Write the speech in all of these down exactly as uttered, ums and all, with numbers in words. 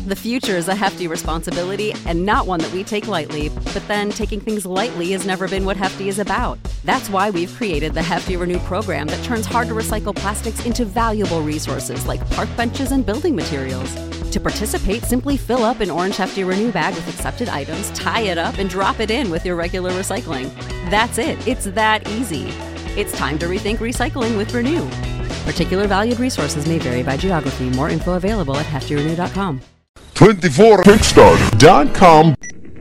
The future is a hefty responsibility and not one that we take lightly, but then taking things lightly has never been what Hefty is about. That's why we've created the Hefty Renew program that turns hard-to-recycle plastics into valuable resources like park benches and building materials. To participate, simply fill up an orange Hefty Renew bag with accepted items, tie it up, and drop it in with your regular recycling. That's it. It's that easy. It's time to rethink recycling with Renew. Particular valued resources may vary by geography. More info available at hefty renew dot com. twenty-four kickstarter dot com.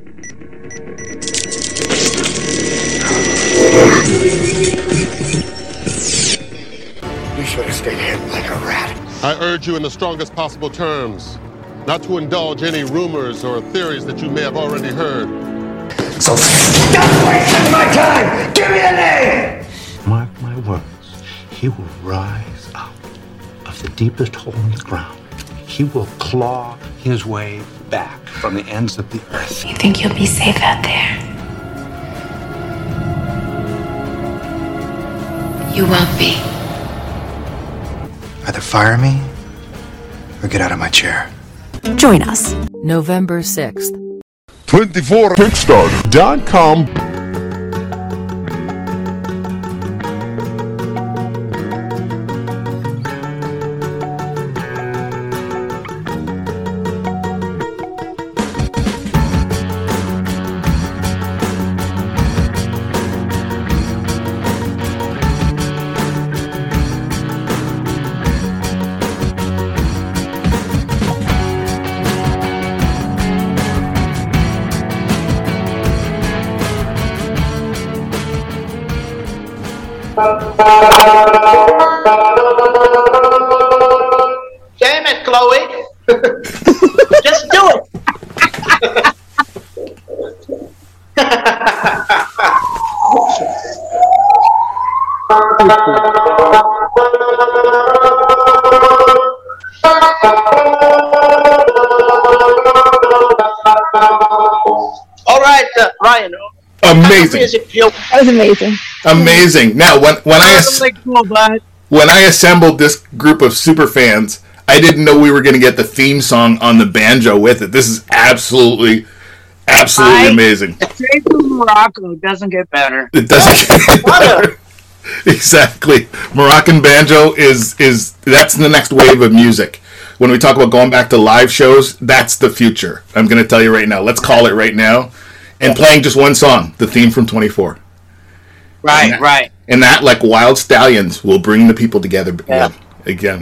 You should have stayed hidden like a rat. I urge you in the strongest possible terms not to indulge any rumors or theories that you may have already heard. So stop wasting my time! Give me a name! Mark my words, he will rise up of the deepest hole in the ground. He will claw his way back from the ends of the earth. You think you'll be safe out there? You won't be. Either fire me or get out of my chair. Join us November sixth. twenty-four kickstarter dot com. Damn it, Chloe! Just do it! All right, uh, Ryan. Amazing. That was amazing. Amazing. Now, when when I as- when I assembled this group of super fans, I didn't know we were going to get the theme song on the banjo with it. This is absolutely, absolutely I, amazing. Straight from Morocco doesn't get better. It doesn't get better. Exactly. Moroccan banjo is is that's the next wave of music. When we talk about going back to live shows, that's the future. I'm going to tell you right now. Let's call it right now. And playing just one song, the theme from twenty-four. Right, and that, right. And that, like Wild Stallions, will bring the people together Yeah. again.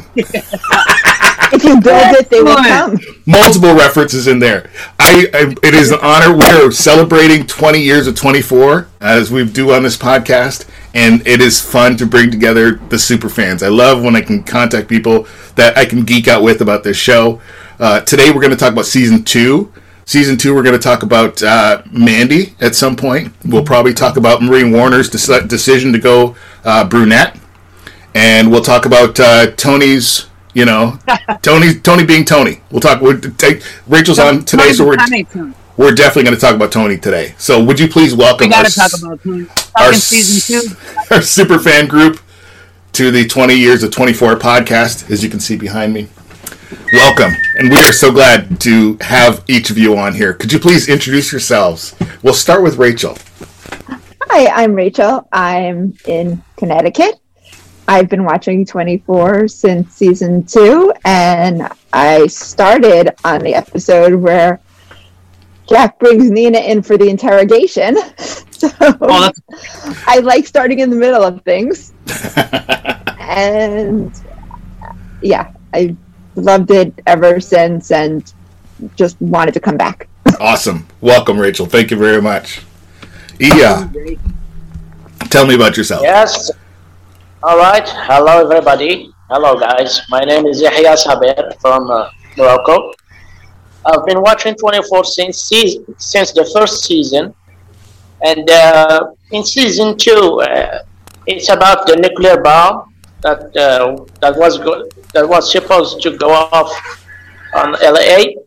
If you build it, they will come. Multiple references in there. I, I it is an honor. We're celebrating twenty years of twenty-four, as we do on this podcast, and it is fun to bring together the super fans. I love when I can contact people that I can geek out with about this show. Uh, today we're going to talk about season two. Season two, we're going to talk about uh, Mandy at some point. We'll probably talk about Maureen Warner's dec- decision to go uh, brunette. And we'll talk about uh, Tony's, you know, Tony Tony being Tony. We'll talk, we'll take, Rachel's on today, so we're, we're definitely going to talk about Tony today. So would you please welcome We got our, to talk about Tony. our, season two. our super fan group to the twenty years of twenty-four podcast, as you can see behind me. Welcome, and we are so glad to have each of you on here. Could you please introduce yourselves? We'll start with Rachel. Hi, I'm Rachel. I'm in Connecticut. I've been watching twenty-four since season two, and I started on the episode where Jack brings Nina in for the interrogation. So Oh, I like starting in the middle of things. And yeah, I loved it ever since and just wanted to come back. Awesome. Welcome, Rachel. Thank you very much. Iya, tell me about yourself. Yes. All right. Hello, everybody. Hello, guys. My name is Yahya Saber from uh, Morocco. I've been watching twenty-four since season, since the first season, and uh, in season two, uh, it's about the nuclear bomb that uh, that was go- that was supposed to go off on L A.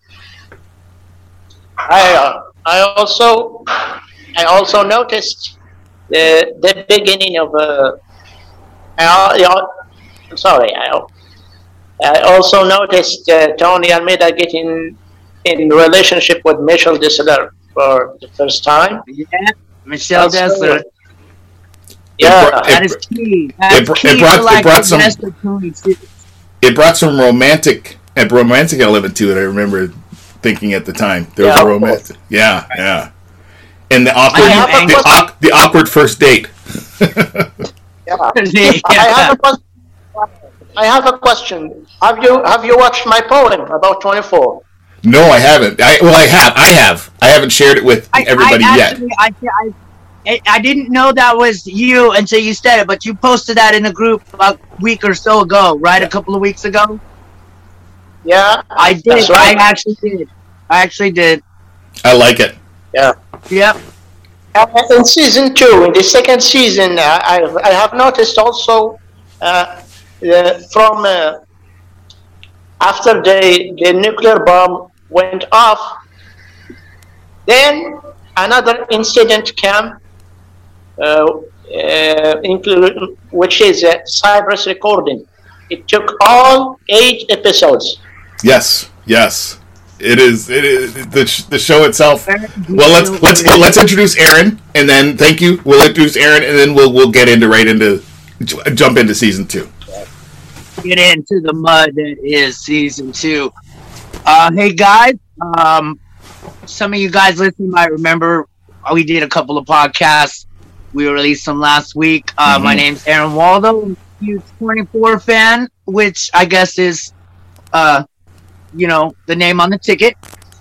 I uh, I also I also noticed the the beginning of uh, I, I'm sorry I I also noticed uh, Tony Almeida getting in relationship with Michelle Dessler for the first time. Yeah, Michelle That's Dessler. good. Yeah, brought- That it is br- key. it That's br- key it brought- to it like brought the some- best of Tony too. It brought some romantic, a romantic element to it. I remember thinking at the time there was Yeah, a of romantic. Yeah, yeah. And the awkward, I have a the, question. awk- the awkward first date. yeah. I have a question. I have a question. Have you have you watched my poem about twenty-four? No, I haven't. I well, I have. I have. I haven't shared it with I, everybody I yet. actually, I, I, I didn't know that was you until you said it, but you posted that in a group about a week or so ago, right? A couple of weeks ago. Yeah, I did. that's right. I actually did. I actually did. I like it. Yeah. Yep. Uh, in season two, in the second season, uh, I I have noticed also uh, uh, from uh, after the the nuclear bomb went off, then another incident came, uh, uh, include, which is uh, Cyprus recording. It took all eight episodes. Yes, yes. It is. It is the sh- the show itself. Well, let's let's let's introduce Aaron, and then thank you. We'll introduce Aaron, and then we'll we'll get into right into j- jump into season two. Get into the mud that is season two. Uh, hey guys, um, some of you guys listening might remember we did a couple of podcasts. We released some last week. Uh, Mm-hmm. My name's Aaron Waldo. I'm a huge twenty-four fan, which I guess is, uh, you know, the name on the ticket.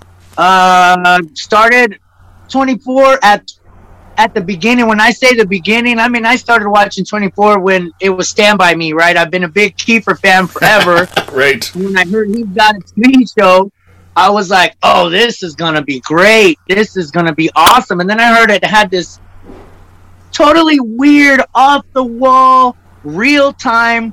Uh, started twenty-four at at the beginning. When I say the beginning, I mean I started watching twenty-four when it was Stand By Me, right? I've been a big Kiefer fan forever. Right. When I heard he's got a T V show, I was like, oh, this is going to be great. This is going to be awesome. And then I heard it had this totally weird, off-the-wall, real-time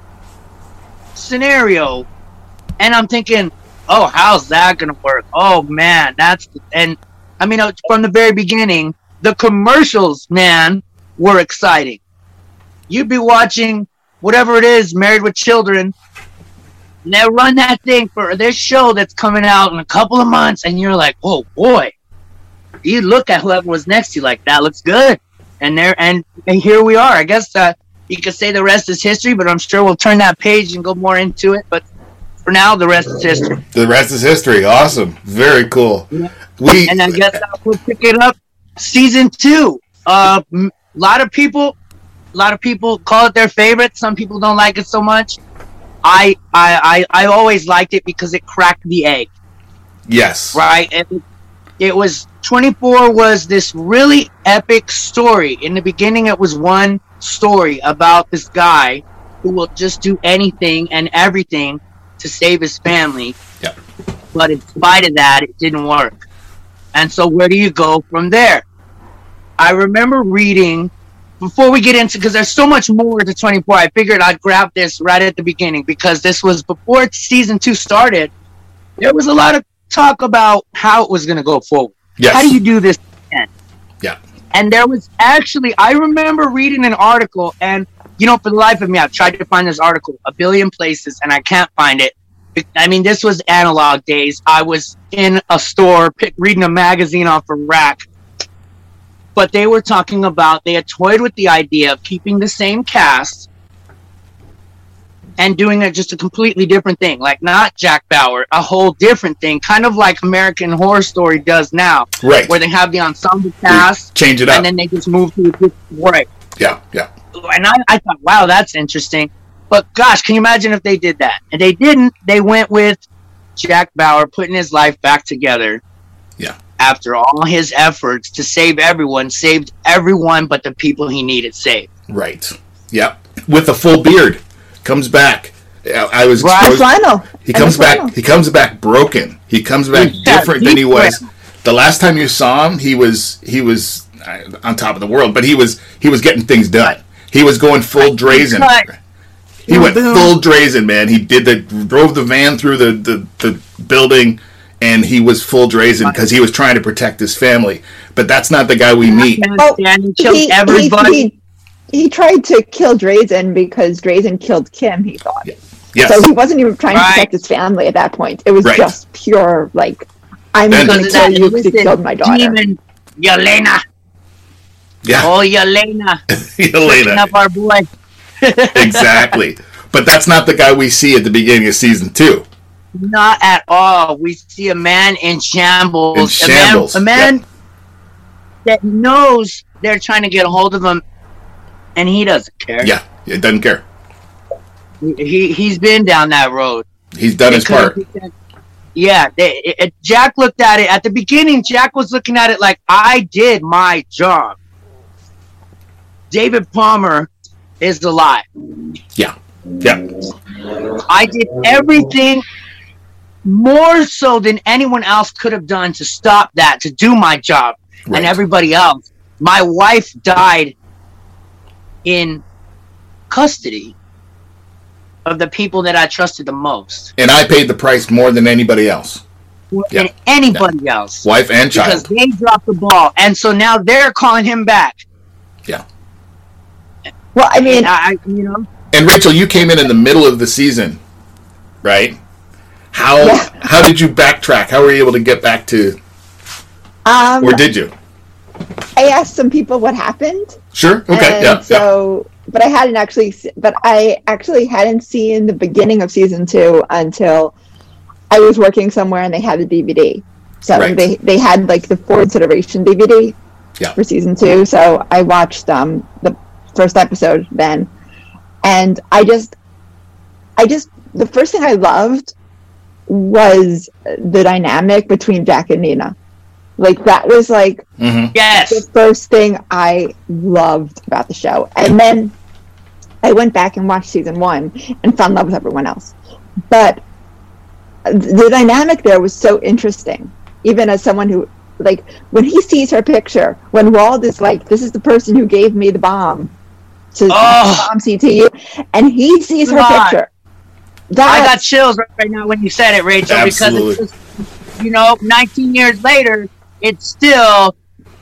scenario. And I'm thinking, oh, how's that going to work? Oh, man, that's... And, I mean, from the very beginning, the commercials, man, were exciting. You'd be watching whatever it is, Married with Children, and they run that thing for this show that's coming out in a couple of months, and you're like, oh, boy. You look at whoever was next to you like, that looks good. And there, and, and here we are. I guess uh, you could say the rest is history, but I'm sure we'll turn that page and go more into it. But for now, the rest is history. The rest is history. Awesome. Very cool. Yeah. We And I guess I'll we'll pick it up. Season two. A uh, m- lot of people, a lot of people call it their favorite. Some people don't like it so much. I, I, I, I always liked it because it cracked the egg. Yes. Right. And it was twenty-four was this really epic story. In the beginning, it was one story about this guy who will just do anything and everything to save his family. Yeah. But in spite of that, it didn't work. And so where do you go from there? I remember reading, before we get into, because there's so much more to twenty-four, I figured I'd grab this right at the beginning, because this was before season two started. There was a lot of talk about how it was going to go forward. Yes. How do you do this again? Yeah. And there was actually, I remember reading an article, and, you know, for the life of me, I've tried to find this article a billion places, and I can't find it. I mean, this was analog days. I was in a store pick, reading a magazine off a rack. But they were talking about, they had toyed with the idea of keeping the same cast and doing it just a completely different thing. Like, not Jack Bauer, a whole different thing. Kind of like American Horror Story does now. Right. Where they have the ensemble cast. Change it up. And then they just move to a different right. Yeah, yeah. And I, I thought, wow, that's interesting. But gosh, can you imagine if they did that? And they didn't. They went with Jack Bauer putting his life back together. Yeah. After all his efforts to save everyone, saved everyone but the people he needed saved. Right. Yep. With a full beard. Comes back. I was Right. exposed- Flannel. He And comes the flannel. back. He comes back broken. He comes back Yeah, different than he deep was. breath. The last time you saw him, he was he was uh, on top of the world, but he was he was getting things done. He was going full Drazen. Cut. He went Boom. full Drazen, man. He did the drove the van through the the, the building, and he was full Drazen because he was trying to protect his family. But that's not the guy we meet. Oh, And he killed he, everybody. he, he, he tried to kill Drazen because Drazen killed Kim, he thought. Yes. So he wasn't even trying Right. to protect his family at that point. It was Right. just pure, like, I'm Then- going to Because of kill that you because you twisted killed my daughter. demon, Yelena. Yeah, Oh, Yelena. Picking Elena. up our boy. Exactly. But that's not the guy we see at the beginning of season two. Not at all. We see a man in shambles. In shambles, A man, a man yeah. that knows they're trying to get a hold of him, and he doesn't care. Yeah, it doesn't care. He, he's been down that road. He's done his part. Yeah, they, it, it- Jack looked at it at the beginning. Jack was looking at it like, I did my job. David Palmer is the lie. Yeah, yeah. I did everything more so than anyone else could have done to stop that, to do my job. Right. And everybody else. My wife died in custody of the people that I trusted the most. And I paid the price more than anybody else. More Yeah. than anybody else. Wife and Because child. they dropped the ball. And so now they're calling him back. Yeah. Well, I mean, And I, you know, And Rachel, you came in in the middle of the season, right? How Yeah. how did you backtrack? How were you able to get back to, um, or did you? I asked some people what happened. Sure. Okay. And Yeah. yeah. so, but I hadn't actually, se- but I actually hadn't seen the beginning of season two until I was working somewhere and they had the D V D. So Right. they they had like the Ford's Iteration D V D Yeah. for season two. So I watched um the first episode then, and I just, I just the first thing I loved was the dynamic between Jack and Nina. Like that was like Mhm. yes. the first thing I loved about the show. And then I went back and watched season one and fell in love with everyone else. But the dynamic there was so interesting. Even as someone who, like, when he sees her picture, when Wald is like, this is the person who gave me the bomb to Oh. bomb C T U, and he sees her God. picture. I got That's, chills right now when you said it, Rachel, Absolutely. because it's just, you know, nineteen years later, it's still.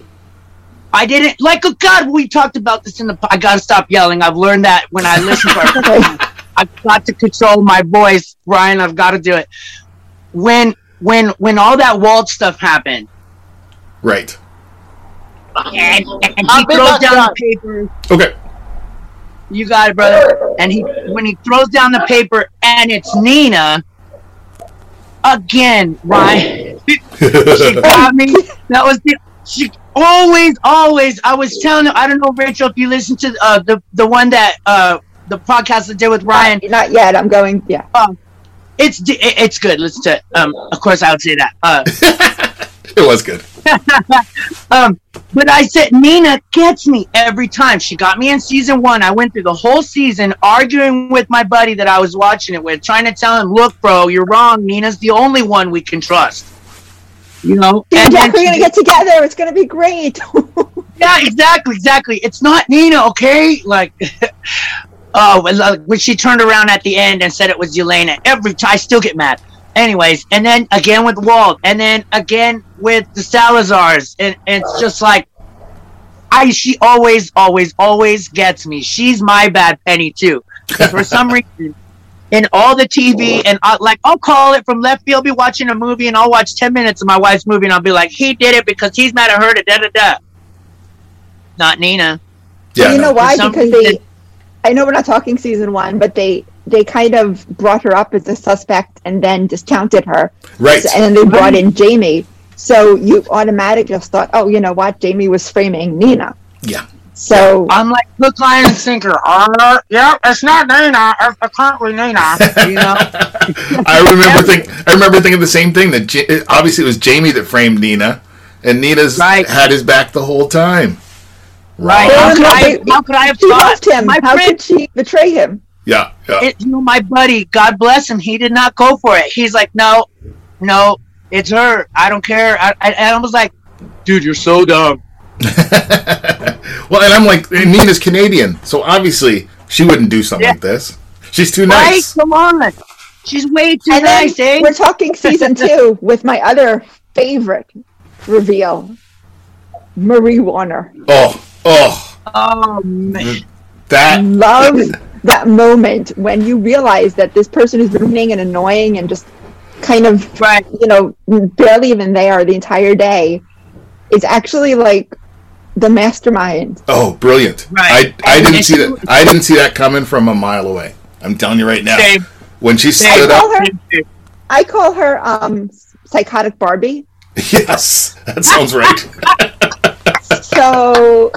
I didn't like. Oh God, we talked about this in the. I gotta stop yelling. I've learned that when I listen to our. I've got to control my voice, Brian. I've got to do it. When when when all that Walt stuff happened, Right. and, and he I'll be throws back down down. the paper. Okay. You got it, brother. And he when he throws down the paper and it's Nina. Again, Ryan. She got me. That was the she always, always I was telling her, I don't know, Rachel, if you listen to uh, the the one that uh the podcast I did with Ryan. not yet. I'm going, yeah. Um it's di- it- it's good. Listen to it. Um of course I would say that. Uh It was good. um, but I said Nina gets me every time. She got me in season one. I went through the whole season arguing with my buddy that I was watching it with, trying to tell him, "Look, bro, you're wrong. Nina's the only one we can trust." You know, You and Jack then are going to she- get together. It's going to be great. yeah, exactly, exactly. It's not Nina, okay? Like, oh, when- like, when she turned around at the end and said it was Yelena, every time I still get mad. Anyways, and then again with Walt, and then again with the Salazars, and, and it's just like, I she always, always, always gets me. She's my bad penny too, because for some reason, in all the T V, and I, like I'll call it from left field, be watching a movie, and I'll watch ten minutes of my wife's movie, and I'll be like, he did it because he's mad at her, da da da da. Not Nina. Yeah. Well, you know no. why? For some Because reason- they, I know we're not talking season one, but they they kind of brought her up as a suspect and then discounted her. Right. So- and then they brought in Jamie. So you automatically just thought, oh, you know what? Jamie was framing Nina. Yeah. So I'm like hook, line, and sinker. Uh, yeah, it's not Nina. It's currently Nina. You know. I remember think I remember thinking the same thing, that Ja- obviously it was Jamie that framed Nina, and Nina's Right. had his back the whole time. Right. Well, How could no, I? they- How could I have she thought? loved him. My How friend, could she betray him? Yeah. Yeah. it, you know, my buddy, God bless him, he did not go for it. He's like, no, no, it's her. I don't care. I, I, and I was like, dude, you're so dumb. Well, and I'm like, and Nina's Canadian, so obviously she wouldn't do something Yeah. like this. She's too Right? nice. Come on. She's way too And then nice, eh? we're talking season two with my other favorite reveal, Marie Warner. Oh, oh, Oh man. that. Love that moment when you realize that this person who's been being and annoying and just kind of, right. you know, barely even there the entire day, is actually like the mastermind. Oh, brilliant! Right. I I didn't see that. I didn't see that coming from a mile away. I'm telling you right now. Same. When she Same. stood I up, call her, I call her um, psychotic Barbie. yes, that sounds right. So,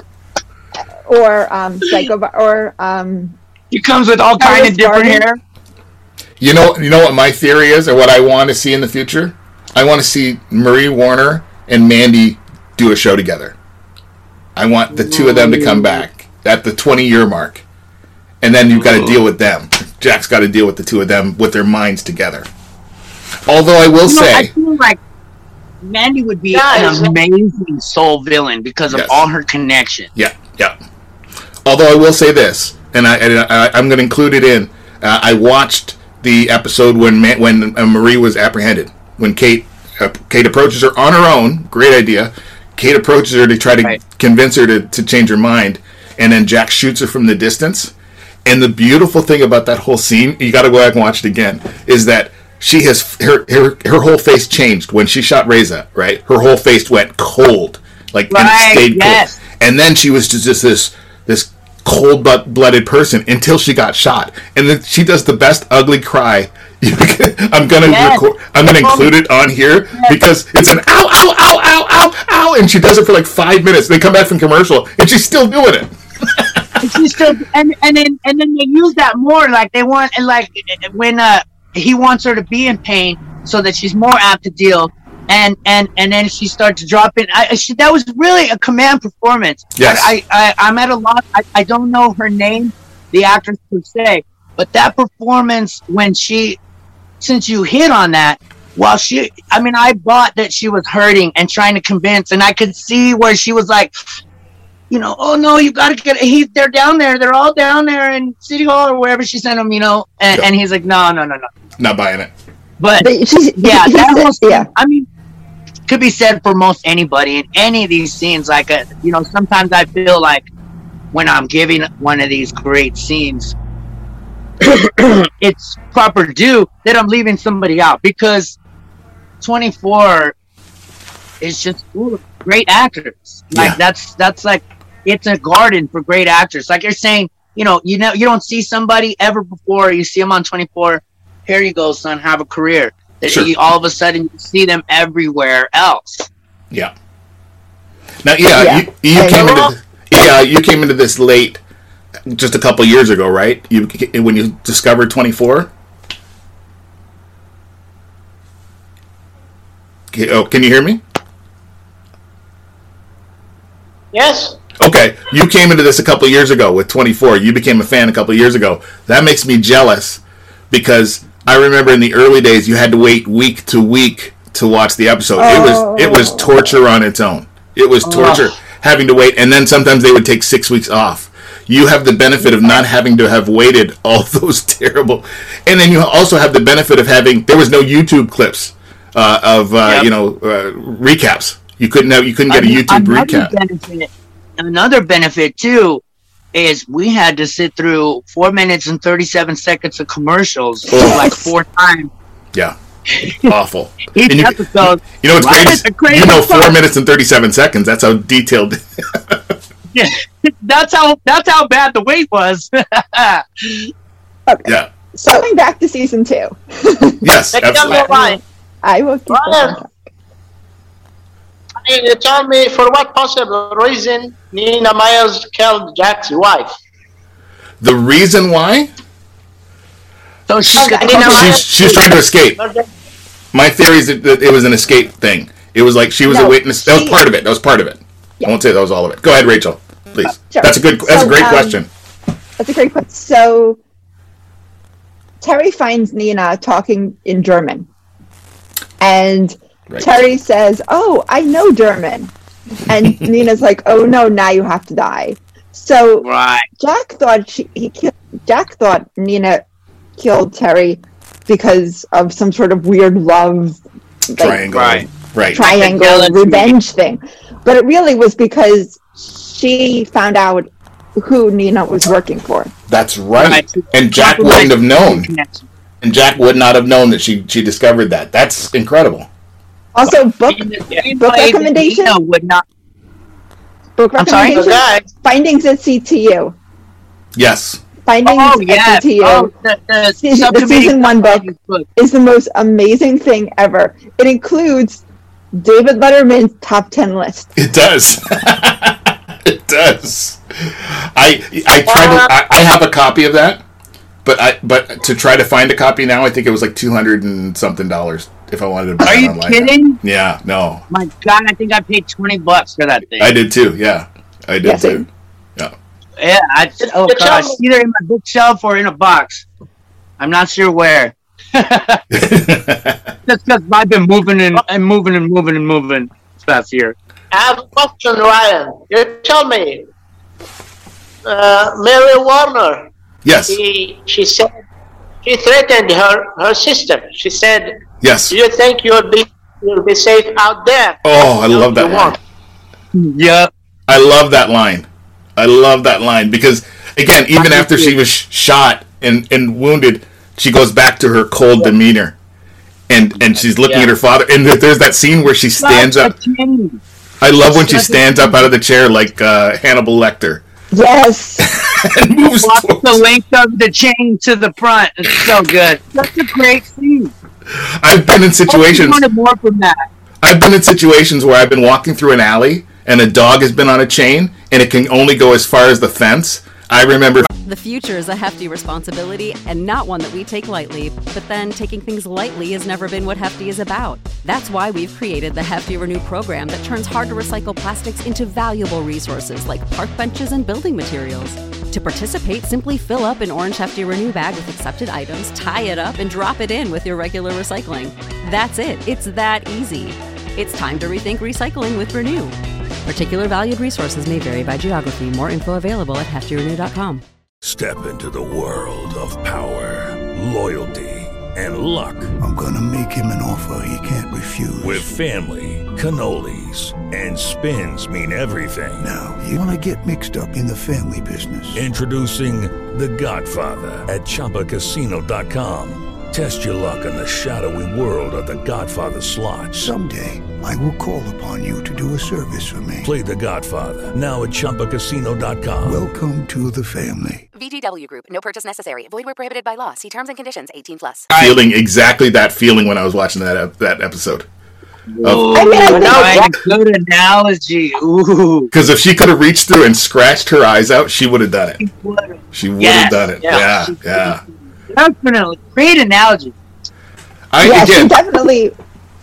or um, psycho, or um, He comes with all kind of different Barbie. hair. You know, you know what my theory is, or what I want to see in the future. I want to see Marie Warner and Mandy do a show together. I want the two of them to come back at the twenty-year mark, and then you've got to deal with them. Jack's got to deal with the two of them with their minds together. Although I will You know, say, I feel like Mandy would be Guys. an amazing soul villain because of Yes. all her connections. yeah, yeah. Although I will say this, and I, and I I'm going to include it in. Uh, I watched the episode when Ma- when uh, Marie was apprehended. When Kate uh, Kate approaches her on her own, great idea. Kate approaches her to try to Right. convince her to, to change her mind, and then Jack shoots her from the distance. And the beautiful thing about that whole scene, you got to go back and watch it again, is that she has her her, her whole face changed when she shot Reza. Right, her whole face went cold, like and Right, it stayed yes. cold. And then she was just, just this this cold blooded person until she got shot, and then she does the best ugly cry. I'm gonna Yes. record. I'm gonna include it on here because it's an ow ow ow ow ow ow, and she does it for like five minutes. They come back from commercial, and she's still doing it. And she's still, and and then and then they use that more. Like they want, and like when uh he wants her to be in pain so that she's more apt to deal. And and and then she starts to drop in. I, she, that was really a command performance. Yes. I, I I'm at a loss. I, I don't know her name, the actress per se, but that performance when she, since you hit on that, while she, I mean, I bought that she was hurting and trying to convince, and I could see where she was like, you know, oh no, you got to get. He, they're down there. They're all down there in City Hall or wherever she sent them. You know, and, Yeah. and he's like, no, no, no, no. Not buying it. But but she's, yeah, he- he that said- whole scene, yeah. I mean, could be said for most anybody in any of these scenes. Like, a, you know, sometimes I feel like when I'm giving one of these great scenes, it's proper due that I'm leaving somebody out because twenty-four is just full of great actors. Like Yeah. that's that's like it's a garden for great actors. Like you're saying, you know, you know, you don't see somebody ever before. You see them on twenty-four. Here you go, son. Have a career. Sure. You, all of a sudden, you see them everywhere else. Yeah. Now, yeah, Yeah. you, you I came know. into yeah you came into this late, just a couple years ago, right? You when you discovered twenty-four. Okay, oh, can you hear me? Yes. Okay, you came into this a couple years ago with twenty-four. You became a fan a couple years ago. That makes me jealous because I remember in the early days you had to wait week to week to watch the episode. It was it was torture on its own. It was torture having to wait, and then sometimes they would take six weeks off. You have the benefit of not having to have waited all those terrible, and then you also have the benefit of having there was no YouTube clips uh, of uh, Yep. you know uh, recaps. You couldn't have you couldn't get a YouTube another recap. Benefit, another benefit too is we had to sit through four minutes and thirty-seven seconds of commercials Oh. like four times. Yeah. Awful. Each And you, episode. you know what's Why great? is is it crazy You know four fun? minutes and thirty-seven seconds. That's how detailed. Yeah, that's how that's how bad the wait was. Okay. Yeah. So going back to season two, Yes. Take down Absolutely. the line. I will keep Ryan, going. I mean, you tell me for what possible reason Nina Myers killed Jack's wife. The reason why So she's Okay, got Nina Myers- she's she's trying to escape. My theory is that that it was an escape thing. It was like she was a No, witness. That was she- part of it. That was part of it. I won't say that was all of it. Go ahead, Rachel. Please. Sure. That's a good. That's a So, great um, question. That's a great question. So Terry finds Nina talking in German, and Right. Terry says, "Oh, I know German," and Nina's like, "Oh no, now you have to die." So right. Jack thought she he killed, Jack thought Nina killed Terry because of some sort of weird love like, Triangle. Right. Right. triangle jealousy. revenge thing, but it really was because she found out who Nina was working for. That's right. Right. And Jack wouldn't have known. And Jack would not have known that she, she discovered that. That's incredible. Also, book book recommendation would not. Book I'm sorry? recommendation. Findings at C T U. Yes. Findings Oh, at yeah. C T U. Oh, the- the Se- the subcommittee season one book book. is the most amazing thing ever. It includes David Letterman's top ten list. It does. It does. I I try to. I, I have a copy of that, but I but to try to find a copy now, I think it was like two hundred and something dollars if I wanted to buy Are it you online. kidding? Yeah. No. My God, I think I paid twenty bucks for that thing. I did too. Yeah. I did Yes, too. Yeah. Yeah, I, oh Good gosh, job. either in my bookshelf or in a box. I'm not sure where. Just because I've been moving and, and moving and moving and moving this past year. I have a question, Ryan. You tell me, uh, Mary Warner. Yes. She, she said she threatened her her sister. She said, Yes. "Do you think you'll be you'll be safe out there?" Oh, I No, love that you line. won't. Yep. I love that line. I love that line because, again, even after she was sh- shot and, and wounded, she goes back to her cold demeanor, and and she's looking Yeah. at her father. And there- there's that scene where she stands up. I love when she stands up out of the chair like uh, Hannibal Lecter Yes. and moves Walk towards. the length of the chain to the front. It's so good. That's a great scene. I've been in I situations. wanted more from that. I've been in situations where I've been walking through an alley and a dog has been on a chain and it can only go as far as the fence. I remember. The future is a hefty responsibility and not one that we take lightly, but then taking things lightly has never been what Hefty is about. That's why we've created the Hefty Renew program that turns hard to recycle plastics into valuable resources like park benches and building materials. To participate, simply fill up an orange Hefty Renew bag with accepted items, tie it up, and drop it in with your regular recycling. That's it. It's that easy. It's time to rethink recycling with Renew. Particular valued resources may vary by geography. More info available at hefty renew dot com. Step into the world of power, loyalty, and luck. I'm gonna make him an offer he can't refuse. With family, cannolis, and spins mean everything. Now, you wanna get mixed up in the family business. Introducing The Godfather at Chumba Casino dot com. Test your luck in the shadowy world of The Godfather slot. Someday, I will call upon you to do a service for me. Play The Godfather now at Chumba Casino dot com. Welcome to the family. V G W Group. No purchase necessary. Void where prohibited by law. See terms and conditions. eighteen plus. Feeling exactly that feeling when I was watching that ep- that episode. Ooh, I mean, I good analogy. Ooh. Because if she could have reached through and scratched her eyes out, she would have done it. She would have Yes. done it. Yeah. Yeah, yeah. Definitely. Great analogy. I yeah, again, she definitely.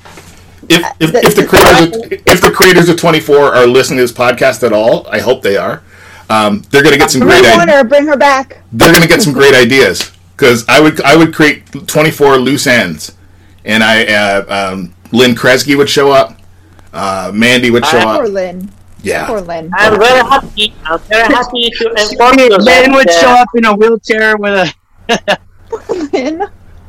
if if, if the creators of, if the creators of twenty-four are listening to this podcast at all, I hope they are. Um, they're going to get some Bring great. her, ideas. bring her back. They're going to get some great ideas because I would I would create twenty-four loose ends, and I uh, um, Lynn Kresge would show up, uh, Mandy would show Poor up. Lynn. Yeah. Poor Lynn. I'm very happy. I'm very happy to inform you Ben that would uh, show up in a wheelchair with a. Lynn.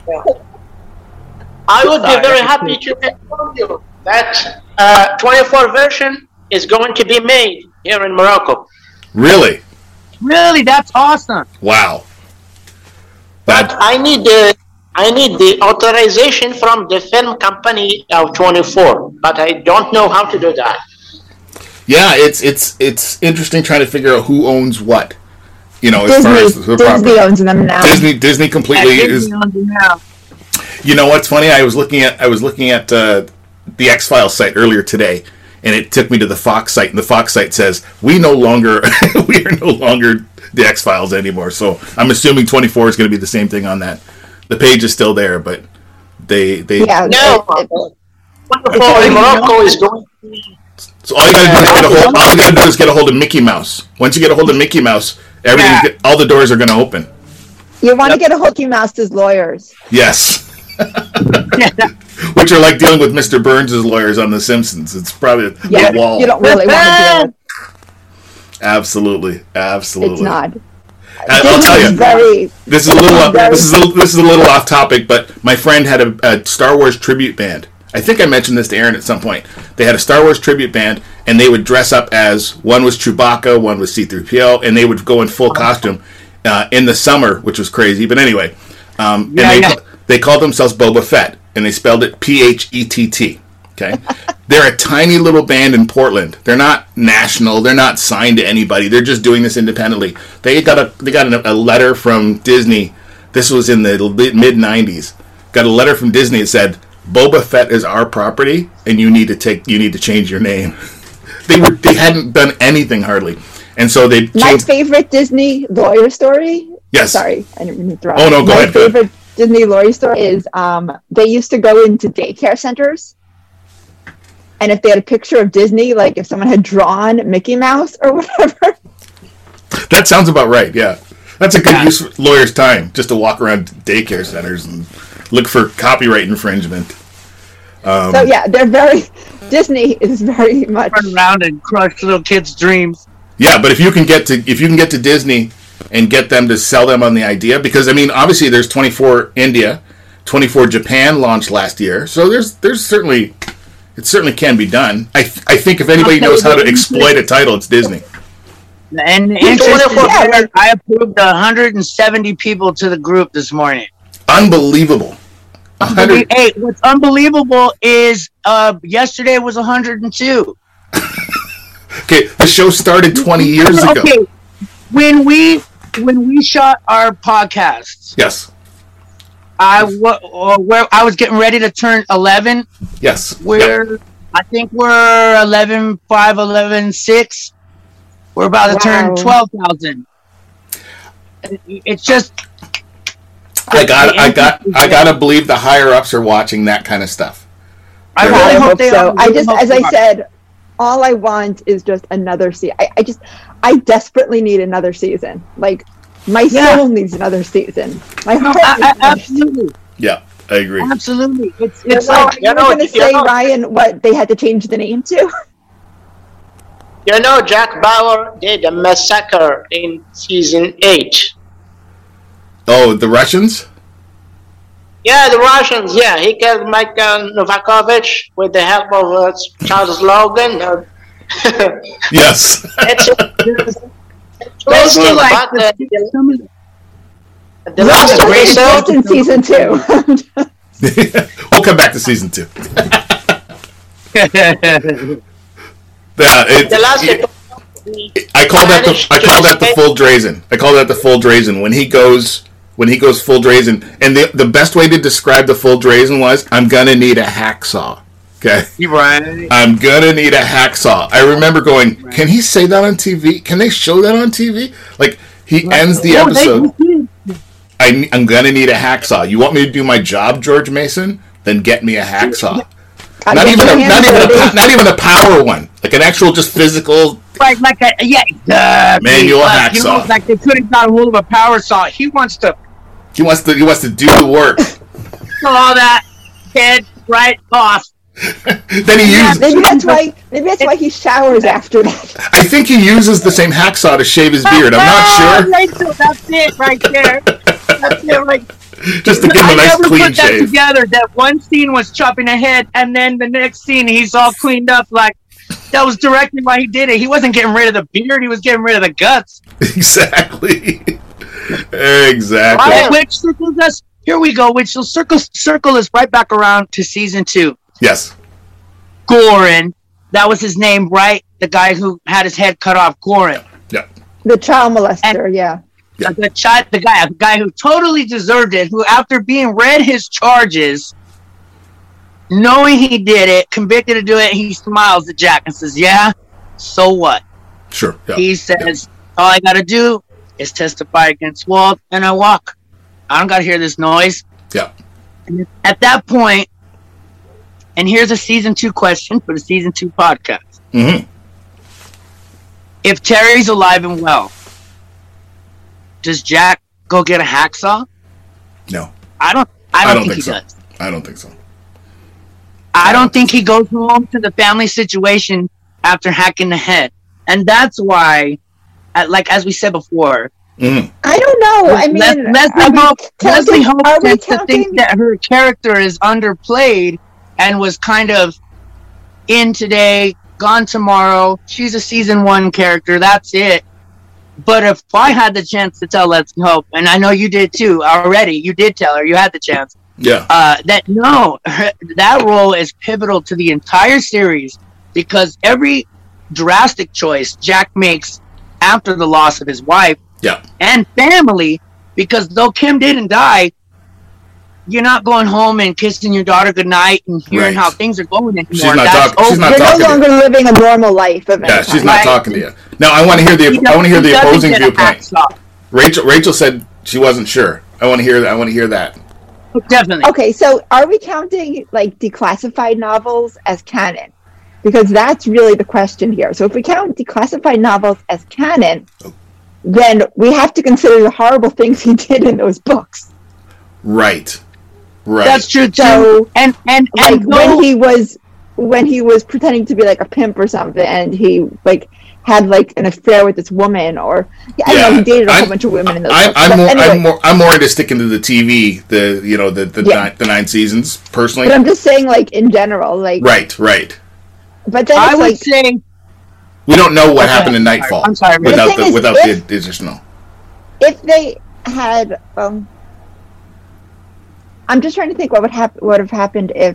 I would Sorry. be very happy to inform you that uh, twenty-four version is going to be made here in Morocco. Really? Really, that's awesome. Wow. But I need the I need the authorization from the film company of twenty-four, but I don't know how to do that. Yeah, it's it's it's interesting trying to figure out who owns what. You know, as Disney, far as the Disney property. owns them now. Disney Disney completely Yeah, is. Disney owns it now. You know what's funny? I was looking at I was looking at uh, the X-Files site earlier today, and it took me to the Fox site, and the Fox site says we no longer we are no longer the X-Files anymore. So I'm assuming twenty-four is going to be the same thing on that. The page is still there, but they they Yeah. No, it- it- twenty-four in Morocco is going to be. So all you gotta do is get a hold. All you gotta do is get a hold of Mickey Mouse. Once you get a hold of Mickey Mouse, everything, Yeah. all the doors are gonna open. You want to get a Hooky Mouse's lawyers. Yes. Which are like dealing with Mister Burns' lawyers on The Simpsons. It's probably Yeah, the wall. you don't really want to deal with. Absolutely, absolutely. It's not. I, I'll tell Disney's you. very. This is a little. very- This is a, this is a little off topic, but my friend had a, a Star Wars tribute band. I think I mentioned this to Aaron at some point. They had a Star Wars tribute band, and they would dress up as one was Chewbacca, one was C three P O, and they would go in full costume uh, in the summer, which was crazy. But anyway, um, Yeah, and they yeah. They called themselves Boba Fett, and they spelled it P H E T T. Okay, they're a tiny little band in Portland. They're not national. They're not signed to anybody. They're just doing this independently. They got a they got a, a letter from Disney. This was in the mid nineties. Got a letter from Disney that said, "Boba Fett is our property, and you need to take you need to change your name." they were they hadn't done anything hardly, and so they changed. My favorite Disney lawyer story. Yes. Sorry, I didn't mean to throw. Oh no, go My ahead. My favorite Disney lawyer story is um, they used to go into daycare centers, and if they had a picture of Disney, like if someone had drawn Mickey Mouse or whatever. That sounds about right. Yeah, that's a good yeah. use of lawyers' time, just to walk around daycare centers and look for copyright infringement. Um, so yeah, they're very Disney is very much run around and crush little kids' dreams. Yeah, but if you can get to if you can get to Disney and get them to sell them on the idea, because I mean, obviously there's twenty-four India, twenty-four Japan launched last year, so there's there's certainly it certainly can be done. I th- I think if anybody knows how to exploit a title, it's Disney. And interesting, I approved one hundred seventy people to the group this morning. Unbelievable. Hey, what's unbelievable is uh, yesterday was one hundred two. Okay, the show started twenty years ago. Okay, when we when we shot our podcasts, yes, I w- where I was getting ready to turn eleven. Yes, we're yep. I think we're eleven five, eleven six. We're about to wow. turn twelve thousand. It's just. I got, I got, I gotta believe the higher ups are watching that kind of stuff. I really I hope so. I just, as I said, all I want is just another season. I, I just, I desperately need another season. Like my yeah. soul needs another season. My heart. I, I, absolutely. Yeah, I agree. Absolutely. It's, it's you know, like you were going to say, know, Ryan, what they had to change the name to. You know, Jack Bauer did a massacre in season eight. Oh, the Russians? Yeah, the Russians, yeah. He killed Michael Novakovich with the help of uh, Charles Logan. Uh, yes. It's interesting like about the, the, the last episode in season two. We'll come back to season two. yeah, it, the last it, it, I call that the I call that the full Drazen. I call that the full Drazen when he goes. When he goes full Drazen. And the the best way to describe the full Drazen was, I'm going to need a hacksaw. Okay? You're right. I'm going to need a hacksaw. I remember going, right. Can he say that on T V? Can they show that on T V? Like, he right. ends the oh, episode. I, I'm going to need a hacksaw. You want me to do my job, George Mason? Then get me a hacksaw. Not even a, not, even a, not even a power one. Like an actual just physical... Like, like a, yeah, uh, manual uh, hacksaw. You know, like they could have got a hold of a power saw. He wants to... He wants to. He wants to do the work. All that head right off. Then he yeah, uses. Maybe that's why. Maybe that's why he showers after that. I think he uses the same hacksaw to shave his beard. I'm not sure. Rachel, that's it right there. That's it right. Just to give him a nice clean I never put shave. That together. That one scene was chopping a head, and then the next scene he's all cleaned up. Like that was directly why he did it. He wasn't getting rid of the beard. He was getting rid of the guts. Exactly. Exactly. Right, which circles us. Here we go. Which will circle circle us right back around to season two. Yes. Goran, that was his name, right? The guy who had his head cut off. Goran. Yeah. The child molester. And yeah. yeah. The child, the guy, the guy who totally deserved it. Who, after being read his charges, knowing he did it, convicted to do it, he smiles at Jack and says, "Yeah, so what?" Sure. Yeah. He says, yeah. "All I got to do is testify against Walt, and I walk. I don't got to hear this noise." Yeah. And at that point, and here's a season two question for the season two podcast. Mm-hmm. If Terry's alive and well, does Jack go get a hacksaw? No. I don't. I don't, I don't think, think he so. does. I don't think so. I don't think he goes home to the family situation after hacking the head, and that's why. Like as we said before, mm. I don't know. I mean, Les- Leslie Hope, Leslie Hope tends to think that her character is underplayed and was kind of in today, gone tomorrow. She's a season one character. That's it. But if I had the chance to tell Leslie Hope, and I know you did too already, you did tell her, you had the chance. Yeah. Uh, that no, her, that role is pivotal to the entire series because every drastic choice Jack makes after the loss of his wife yeah. and family, because though Kim didn't die, you're not going home and kissing your daughter goodnight and hearing Right. how things are going anymore. She's not That's talk- she's over. not You're talking no to longer living a normal life. Of Yeah, any she's kind. not Right. talking to you. Now, I want to hear the He I want to hear doesn't- the he opposing doesn't get a viewpoint. hacksaw. Rachel Rachel said she wasn't sure. I want to hear that. I want to hear that. Definitely. Okay, so are we counting like declassified novels as canon? Because that's really the question here. So if we count declassified novels as canon, then we have to consider the horrible things he did in those books. Right. Right. That's true too. So, and and like and when though- he was when he was pretending to be like a pimp or something, and he like had like an affair with this woman, or yeah, I don't know, he dated a whole I'm- bunch of women in those I, books. I'm But more. anyway, I'm more. I'm more into sticking to the T V. The you know the the, Yeah. nine, the nine seasons personally. but I'm just saying, like in general, like Right. Right. But then I it's would like say We don't know what Okay. happened in Nightfall. I'm sorry, Rick. Without The thing the, is, without if- the additional. if they had, um, I'm just trying to think what would happen. What would have happened if?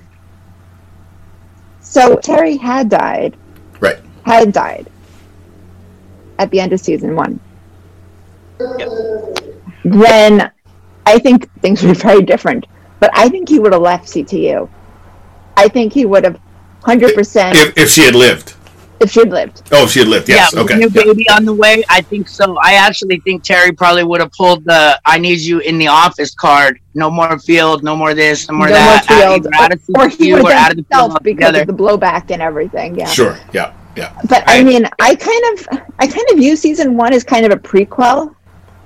So Terry had died. Right. Had died at the end of season one. Then I think things would be very different. But I think he would have left C T U. I think he would have, hundred percent, If if she had lived. if she had lived. Oh, if she had lived. Yes. yeah, with okay. new Yeah. baby on the way. I think so. I actually think Terry probably would have pulled the "I need you in the office" card. No more field, no more this, no more No that. more Out- field, either out of or C T he U would or have out done of the himself field because altogether. of the blowback and everything. Yeah. Sure. Yeah. Yeah. But I mean, I kind of, I kind of view season one as kind of a prequel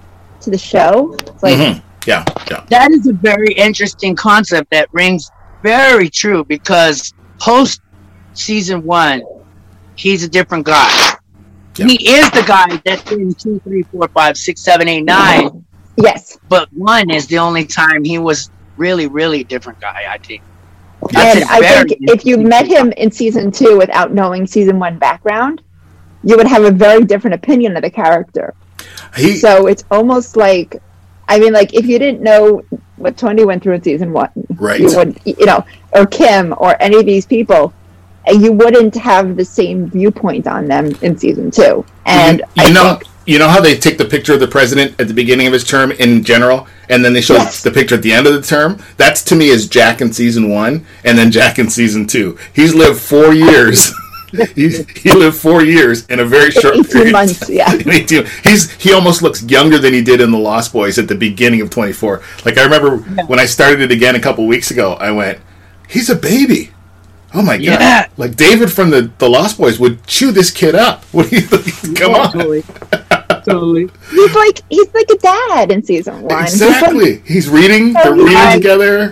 to the show. It's like, Mhm. Yeah. Yeah. That is a very interesting concept that rings very true because post season one, he's a different guy. Yeah. He is the guy that's in two, three, four, five, six, seven, eight, nine. yes. But one is the only time he was really, really a different guy. I think. And That's a I very think if you interesting met him in season two without knowing season one background, you would have a very different opinion of the character. He. So it's almost like, I mean, like if you didn't know what Tony went through in season one, Right. you would, you know, or Kim or any of these people, and you wouldn't have the same viewpoint on them in season two. And you, I you know, think, you know how they take the picture of the president at the beginning of his term in general, and then they show Yes. the picture at the end of the term. That's to me is Jack in season one, and then Jack in season two. He's lived four years. he, he lived four years in a very short eighteen period. months, yeah. In eighteen He's he almost looks younger than he did in the Lost Boys at the beginning of twenty-four. Like I remember when I started it again a couple weeks ago, I went, "He's a baby." Oh my god! Yeah. Like David from the, the Lost Boys would chew this kid up. What do you think? Come Yeah, on. Totally. totally. he's like he's like a dad in season one. He's like- Exactly. He's reading. They're Oh, reading yeah. together.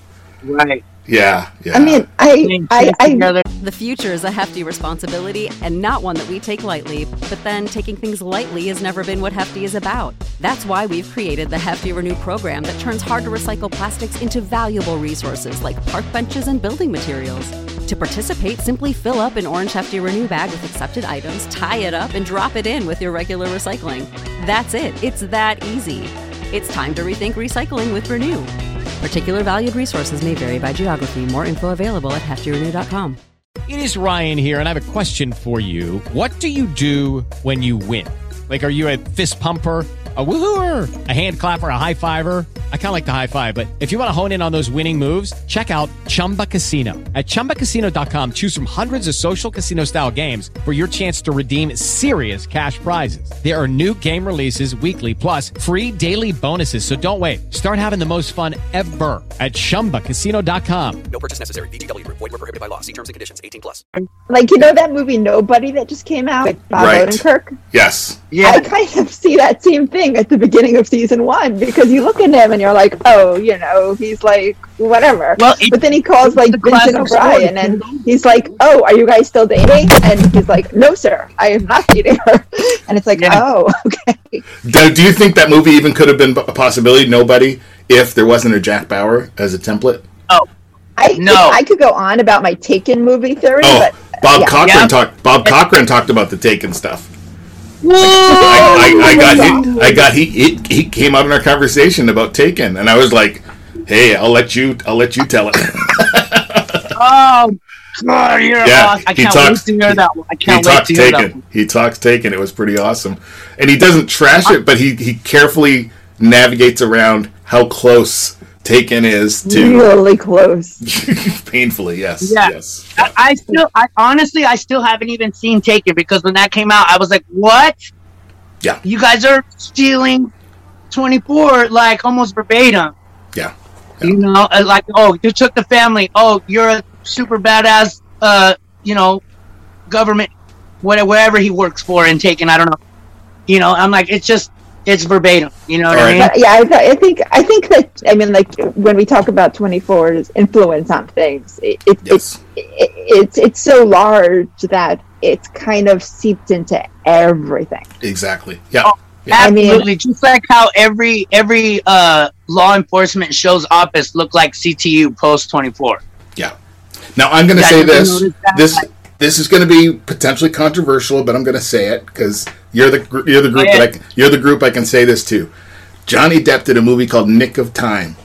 Right. Yeah. Yeah. I mean, I, I, I, Together. The future is a hefty responsibility and not one that we take lightly, but then taking things lightly has never been what Hefty is about. That's why we've created the Hefty Renew program that turns hard to recycle plastics into valuable resources like park benches and building materials. To participate, simply fill up an orange Hefty Renew bag with accepted items, tie it up, and drop it in with your regular recycling. That's it. It's that easy. It's time to rethink recycling with Renew. Particular valued resources may vary by geography. More info available at hefty renew dot com. It is Ryan here, and I have a question for you. What do you do when you win? Like, are you a fist pumper, a woohooer, a hand clapper, a high fiver? I kind of like the high five, but if you want to hone in on those winning moves, check out Chumba Casino. At chumba casino dot com, choose from hundreds of social casino style games for your chance to redeem serious cash prizes. There are new game releases weekly, plus free daily bonuses. So don't wait. Start having the most fun ever at chumba casino dot com. No purchase necessary. V G W Group. Void where prohibited by law. See terms and conditions. eighteen plus. like, you know that movie Nobody that just came out with Bob Right. Odenkirk? Yes. Yeah. I kind of see that same thing at the beginning of season one because you look at him and you're like, oh, you know, he's like, whatever. Well, it- but then he calls like the Vincent classic O'Brien story. and he's like, oh, are you guys still dating? And he's like, no, sir, I am not dating her. And it's like, Yeah. oh, okay. Do, do you think that movie even could have been a possibility? Nobody, if there wasn't a Jack Bauer as a template. Oh, I, No. I could go on about my Taken movie theory, Oh, but Bob yeah. Cochran Yeah. talked. Bob Cochran talked about the Taken stuff. Whoa! I, I, I got he, I got he, he he came out in our conversation about Taken, and I was like, Hey, I'll let you. I'll let you tell it. Oh God, you're Yeah, awesome. I he can't talks- wait to hear that one. I He can't wait talks to hear that Taken. one. He talks Taken. It was pretty awesome, and he doesn't trash it, but he he carefully navigates around how close Taken is to Really close. painfully. Yes. Yeah. Yes. I, I still, I honestly, I still haven't even seen Taken because when that came out, I was like, "What? Yeah. You guys are stealing twenty-four like almost verbatim." Yeah. You know, uh, like, oh, you took the family. Oh, you're a super badass, uh, you know, government, whatever, wherever he works for and Taken. I don't know. You know, I'm like, it's just, it's verbatim. You know what I mean? But yeah, I, th- I think I think that I mean, like when we talk about twenty-four's influence on things, it, it, Yes. it, it it's it's so large that it's kind of seeped into everything. Exactly. Yeah. Oh, yeah. Absolutely. Just like how every every uh, law enforcement show's office look like C T U post twenty-four. Yeah. Now I'm going to Yeah, say you this. notice that? This this is going to be potentially controversial, but I'm going to say it because you're the gr- you're the group Yeah. that I can, you're the group I can say this to. Johnny Depp did a movie called Nick of Time.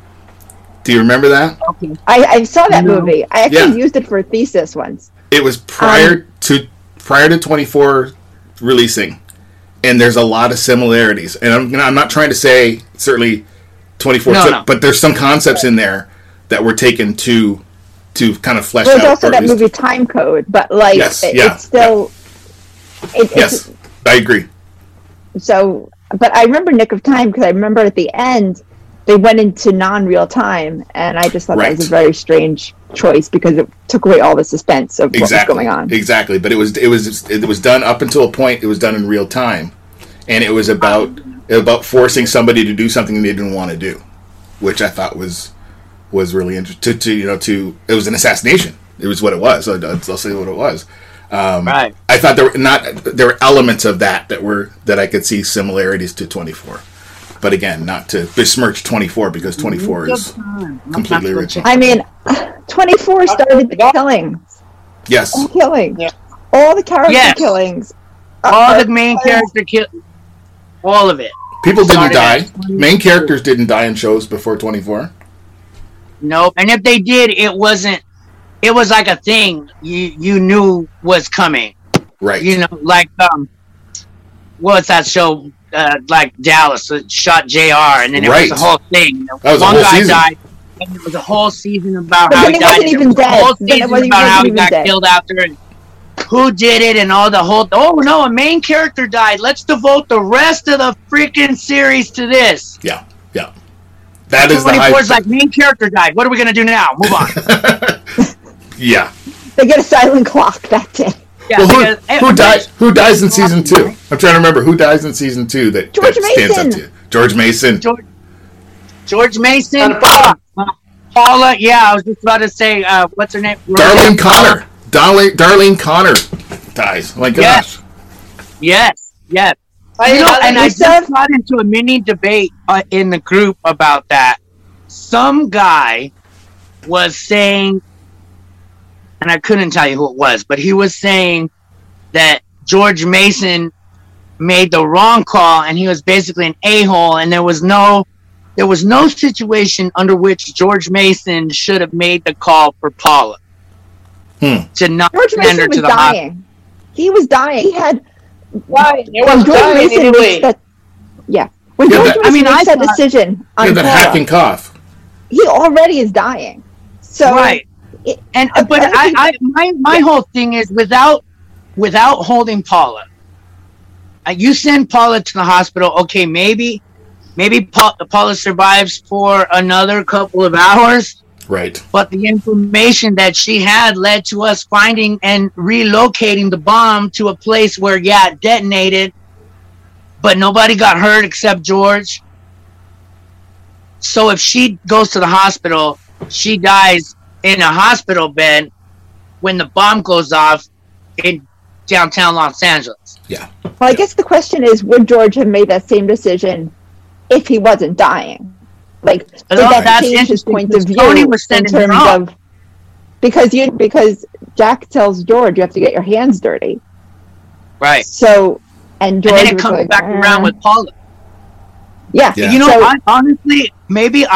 Do you remember that? I, I saw that No. movie. I actually Yeah. used it for a thesis once. It was prior Um, to prior to twenty-four releasing, and there's a lot of similarities. And I'm I'm not trying to say certainly twenty-four, No, took, no. but there's some concepts in there that were taken to to kind of flesh There's out. also or at that least- movie Time Code, but like Yes, it, yeah, it's still it, Yes, I agree. it's so. But I remember Nick of Time because I remember at the end they went into non-real time, and I just thought that was Right. a very strange choice because it took away all the suspense of what Exactly. was going on. Exactly. But it was it was it was done up until a point. It was done in real time, and it was about about forcing somebody to do something they didn't want to do, which I thought was was really interesting. To, to you know, to it was an assassination. It was what it was. I'll, I'll say what it was. Um, Right. I thought there were not there were elements of that that were that I could see similarities to twenty-four. But again, not to besmirch twenty-four because twenty-four is completely original. I mean, twenty-four started the killings, Yes. all killings, all the character Yes. killings, All the main character kill, all of it. People didn't Started die. at twenty-four. Main characters didn't die in shows before twenty-four. Nope. And if they did, it wasn't. It was like a thing you you knew was coming. Right. You know, like um, what's that show? Uh, like Dallas uh, shot J R, and then it Right. was the whole thing. That was a One whole guy season. died, and it was a whole season about But how then he he died. wasn't and it even was a dead. whole Then it season wasn't- he about how wasn't he even got dead. killed after, and who did it, and all the whole. Oh no, a main character died. Let's devote the rest of the freaking series to this. Yeah. Yeah. That is the twenty-four is hype. like main character died. What are we gonna do now? Move on. Yeah. They get a silent clock. That's it. Yeah, Well, because- who, who dies? Who dies in season two? I'm trying to remember who dies in season two that, George that stands Mason. up to you. George Mason. George, George Mason. And Paula. Uh, Paula. Yeah, I was just about to say. Uh, what's her name? Darlene Connor. Darlene, Darlene Connor dies. Oh my gosh. Yes. Yes. Yes. I- You know, I- and I Lisa- just got into a mini debate uh, in the group about that. Some guy was saying, and I couldn't tell you who it was, but he was saying that George Mason made the wrong call, and he was basically an a-hole, and there was no, there was no situation under which George Mason should have made the call for Paula Hmm. to not George send Mason her was to the hospital. dying. He was dying. He had. Why? It When was George dying Mason anyway. makes that, yeah. When Yeah, George that- Mason I mean, makes I that thought- decision on Yeah, that Paula, hacking cough. he already is dying. So Right. it- And I- but I I, think- I my my whole thing is without without holding Paula. Uh, you send Paula to the hospital. Okay, maybe maybe pa- Paula survives for another couple of hours. Right. But the information that she had led to us finding and relocating the bomb to a place where, yeah, it detonated, but nobody got hurt except George. So if she goes to the hospital, she dies in a hospital bed when the bomb goes off in downtown Los Angeles. Yeah. Well, I guess the question is, would George have made that same decision if he wasn't dying? Like, would Oh, that that's change his interesting, point of because view Tony was in sending her terms off. of because you because Jack tells George you have to get your hands dirty. Right. So and George And then it was comes like, back "Eh." around with Paula. Yeah. Yeah. You know, So- I, honestly, maybe I'm a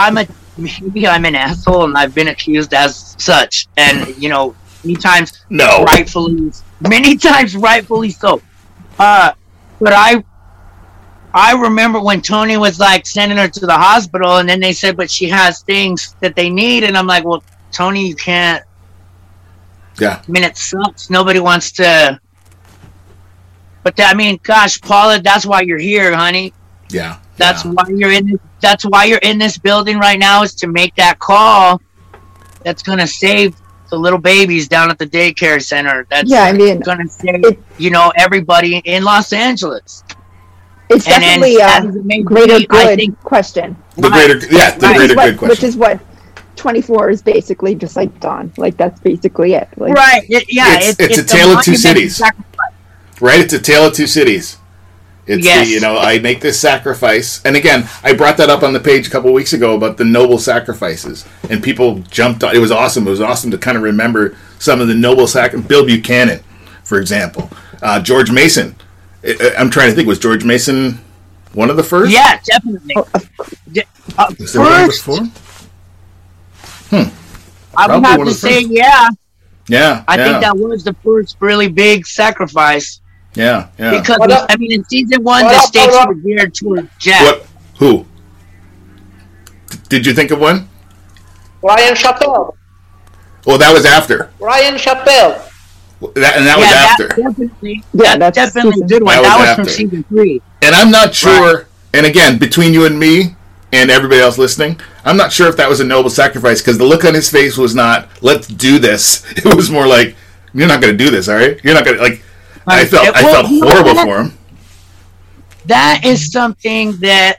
maybe I'm an asshole and I've been accused as such, and you know, many times, no, rightfully, many times rightfully so. Uh, but I, I remember when Tony was like sending her to the hospital, and then they said, "But she has things that they need," and I'm like, "Well, Tony, you can't." Yeah. I mean, it sucks. Nobody wants to. But that, I mean, gosh, Paula, that's why you're here, honey. Yeah. That's yeah. why you're in. This, that's why you're in this building right now, is to make that call. That's gonna save the little babies down at the daycare center. That's yeah, I mean, gonna save it, you know, everybody in Los Angeles. It's and definitely a greater me, good think, question. The greater, yeah, the which greater what, good question. Which is what twenty-four is basically, just like Dawn. Like, that's basically it. Like, right? It, yeah, it's, it's, it's, it's a tale of two cities. Sacrifice. Right, it's a tale of two cities. It's yes. the, you know, I make this sacrifice. And again, I brought that up on the page a couple of weeks ago about the noble sacrifices. And people jumped on. It was awesome. It was awesome to kind of remember some of the noble sacrifices. Bill Buchanan, for example. Uh, George Mason. I, I'm trying to think, was George Mason one of the first? Yeah, definitely. Oh, uh, was there one before? Hmm. I would have to say, first. yeah. Yeah, I yeah. think that was the first really big sacrifice. Yeah, yeah. Because, What up? I mean, in season one, What the up, stakes what up? were geared towards Jack. What? Who? D- did you think of one? Ryan Chappelle. Well, that was after. Ryan Chappelle. That, and that yeah, was that after. Definitely, Yeah, that's that's definitely a season- good one. That That was was, after. from season three. And I'm not sure, and again, between you and me and everybody else listening, I'm not sure if that was a noble sacrifice, because the look on his face was not, let's do this. It was more like, you're not going to do this, all right? You're not going to, like, I felt, I Well, felt you know horrible what? for him. That is something that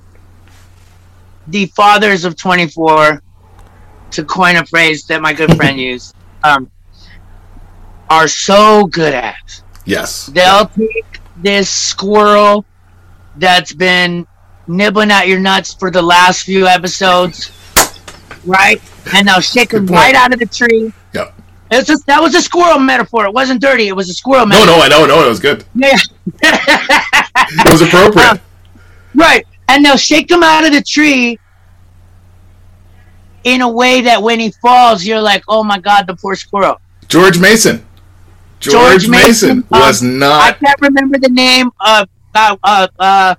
the fathers of twenty-four, to coin a phrase that my good friend used, um, are so good at. Yes. They'll take this squirrel that's been nibbling at your nuts for the last few episodes, right? And they'll shake him Good point. right out of the tree. Yep. It's just, that was a squirrel metaphor. It wasn't dirty. It was a squirrel No, metaphor. no, I know, no, it was good. Yeah. It was appropriate. Um, right. And they'll shake him out of the tree in a way that when he falls, you're like, oh my God, the poor squirrel. George Mason. George, George Mason, Mason, was um, I not. can't remember the name of uh, uh, uh,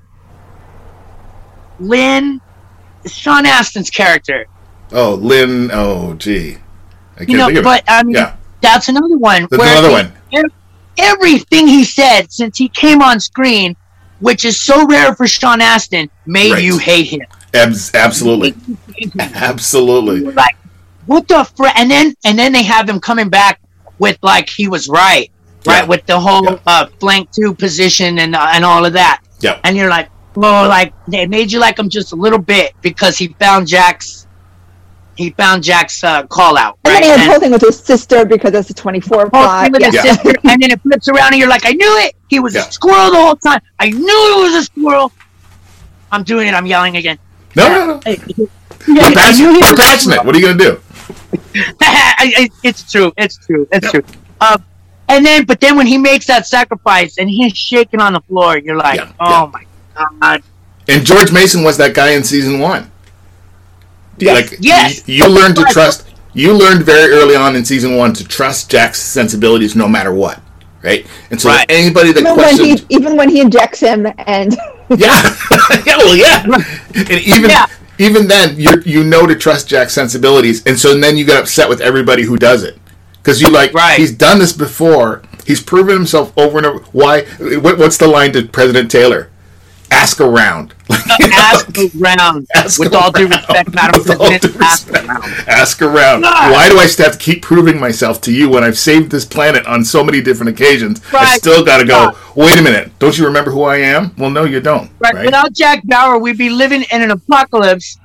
Lynn, Sean Astin's character. Oh, Lynn. Oh, gee. I can't You know, think of but it. I mean, Yeah. that's another one. That's where another he- one. ev- Everything he said since he came on screen, which is so rare for Sean Astin, made Right. you hate him. Abs- absolutely. Absolutely. You're like, what the fr-? And then and then they have him coming back with like he was right, right, Yeah. with the whole Yeah. uh, flank two position and uh, and all of that. Yeah. And you're like, well, like they made you like him just a little bit because he found Jack's he found Jack's uh, call out. And Right? then he had the And whole thing with his sister because it's a twenty-four whole plot. thing with his Yeah. sister, and then it flips around and you're like, I knew it. He was Yeah. a squirrel the whole time. I knew it was a squirrel. I'm doing it. I'm yelling again. No, no, no. I- We're, I passion- knew he we're was a passionate. squirrel. What are you going to do? I, I, it's true. It's true. It's Yep. true. Um, and then, but then when he makes that sacrifice and he's shaking on the floor, you're like, Yeah, oh my God. And George Mason was that guy in season one. Yes. Like, Yes. You, you learned to Yes. trust. You learned very early on in season one to trust Jack's sensibilities no matter what, right? And so Right. anybody that Even when questioned, he even when he injects him and yeah, yeah, well, yeah, and even Yeah. even then, you you know to trust Jack's sensibilities, and so then you get upset with everybody who does it because you like Right. he's done this before. He's proven himself over and over. Why? What, what's the line to President Taylor? Ask around. Ask around. Ask With all due around. respect, Madam With all President, due ask respect. around. Ask around. God. Why do I still have to keep proving myself to you when I've saved this planet on so many different occasions? I Right. still got to go, God. wait a minute, don't you remember who I am? Well, no, you don't. Right. Right? Without Jack Bauer, we'd be living in an apocalypse.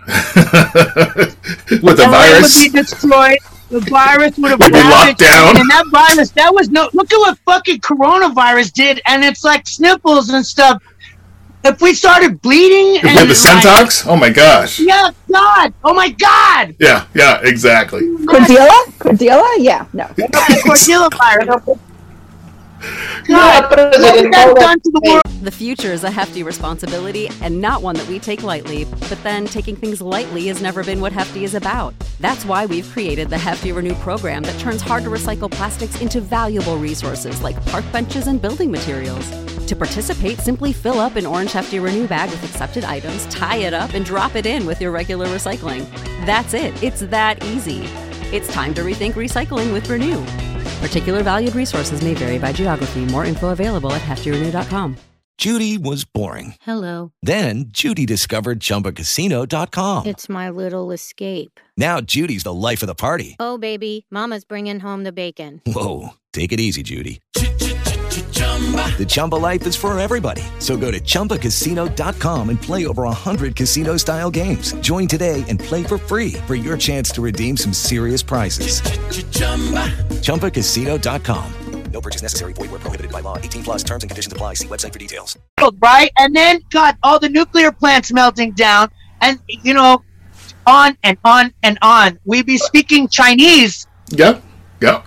With the L A virus. would be destroyed. The virus would have We'd be locked ravaged. down. And that virus, that was no. Look at what fucking coronavirus did, and it's like sniffles and stuff. If we started bleeding, If and we had the like, Sentox? Oh my gosh. yeah, God, oh my God, Yeah, yeah, exactly. Cordelia? Cordelia? Yeah, no. the Cordilla virus. God, what has that done to the world? The future is a hefty responsibility and not one that we take lightly, but then taking things lightly has never been what Hefty is about. That's why we've created the Hefty Renew program that turns hard-to-recycle plastics into valuable resources like park benches and building materials. To participate, simply fill up an orange Hefty Renew bag with accepted items, tie it up, and drop it in with your regular recycling. That's it. It's that easy. It's time to rethink recycling with Renew. Particular valued resources may vary by geography. More info available at hefty renew dot com. Judy was boring. Hello. Then Judy discovered Chumba Casino dot com. It's my little escape. Now Judy's the life of the party. Oh, baby, mama's bringing home the bacon. Whoa, take it easy, Judy. The Chumba life is for everybody. So go to Chumba Casino dot com and play over one hundred casino-style games. Join today and play for free for your chance to redeem some serious prizes. Chumba Casino dot com. No purchase necessary. Void where prohibited by law. eighteen plus terms and conditions apply. See website for details. Right? And then got all the nuclear plants melting down and, you know, on and on and on. We be speaking Chinese. Yep. Yep.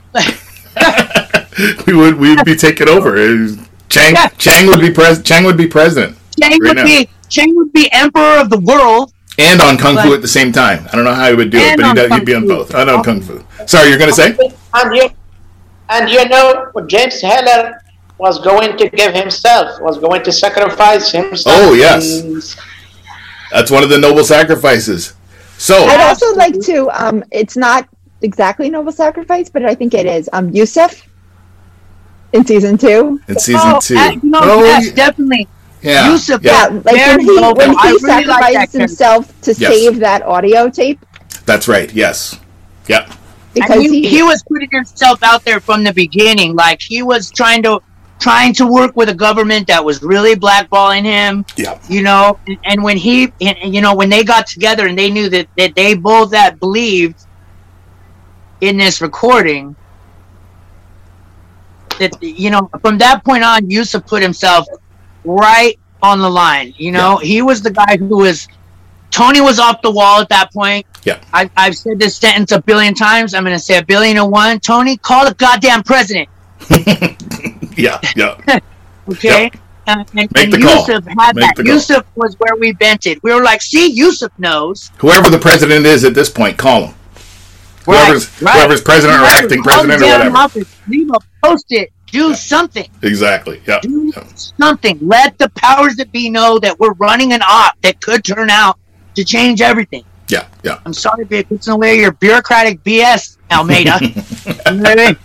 we would we'd be taking over. Chang yeah. Chang would be pres Chang would be president. Chang right would now. be Chang would be emperor of the world. And on Kung Fu at the same time. I don't know how he would do it, but he'd, he'd be on both. I know Kung Fu. Sorry, you're gonna say? And you And you know, James Heller was going to give himself, was going to sacrifice himself. Oh, yes. That's one of the noble sacrifices. So I'd also like to, um, it's not exactly noble sacrifice, but I think it is. Um, Yusuf in season two. In season oh, two. Uh, no, oh, yes, yeah. definitely. Yeah. Yusuf, yeah, yeah, like when he, when he really sacrificed like himself to yes. save that audio tape. That's right, yes. Yep. Because he, he, he was putting himself out there from the beginning. Like he was trying to trying to work with a government that was really blackballing him. Yeah. You know, and, and when he, and, you know, when they got together and they knew that, that they both that believed in this recording, that, you know, from that point on, Yusuf put himself right on the line. You know, yeah. he was the guy who was, Tony was off the wall at that point. Yeah. I, I've said this sentence a billion times. I'm going to say a billion and one. Tony, call the goddamn president. yeah, yeah. Okay? Yep. Uh, and Make and the call. Yusuf had Make that. the call. Yusuf was where we bent it. We were like, see, Yusuf knows. Whoever the president is at this point, call him. Whoever's, right, right. whoever's president or acting president or whatever. Office, leave a post-it. Do yeah. something. Exactly. Yeah. Do yeah. something. Let the powers that be know that we're running an op that could turn out to change everything. Yeah, yeah. I'm sorry if it gets in the way of your bureaucratic B S, Almeida. You know what I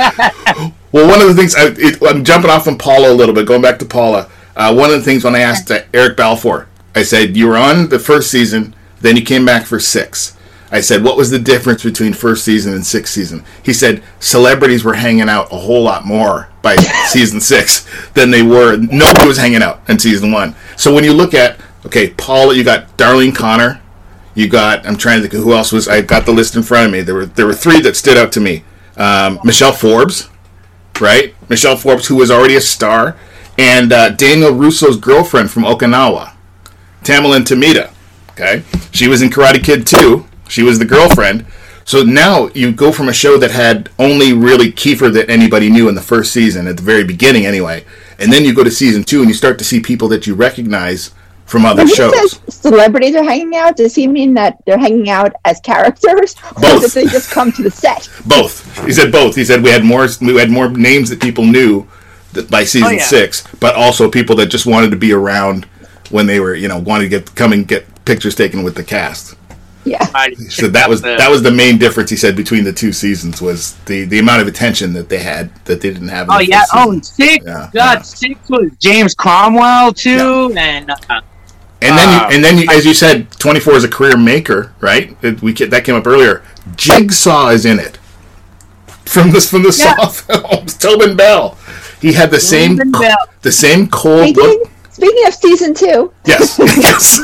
mean? Well, one of the things, I, it, I'm jumping off from Paula a little bit, going back to Paula. Uh, one of the things when I asked uh, Eric Balfour, I said, you were on the first season, then you came back for six. I said, what was the difference between first season and sixth season? He said, celebrities were hanging out a whole lot more by season six than they were. Nobody was hanging out in season one. So when you look at, okay, Paula, you got Darlene Connor, you got, I'm trying to think who else was, I got the list in front of me. There were there were three that stood out to me. Um, Michelle Forbes, right? Michelle Forbes, who was already a star, and uh, Daniel Russo's girlfriend from Okinawa, Tamilyn Tomita, okay? She was in Karate Kid two. She was the girlfriend. So now you go from a show that had only really Kiefer that anybody knew in the first season, at the very beginning anyway, and then you go to season two and you start to see people that you recognize from other when he shows. Says celebrities are hanging out, does he mean that they're hanging out as characters, or both. that they just come to the set? Both. He said both. He said we had more. We had more names that people knew that by season oh, yeah. six, but also people that just wanted to be around when they were, you know, wanted to get come and get pictures taken with the cast. Yeah. So that was that was the main difference. He said between the two seasons was the, the amount of attention that they had that they didn't have. In oh the yeah. first Oh, season. six. Yeah. God, yeah. six was James Cromwell too, yeah. and. Uh, And then, you, and then, you, as you said, twenty-four is a career maker, right? It, we that came up earlier. Jigsaw is in it from this from the yeah. Saw films. Tobin Bell, he had the Tobin same Bell. the same cold speaking, look. Speaking of season two, yes, yes.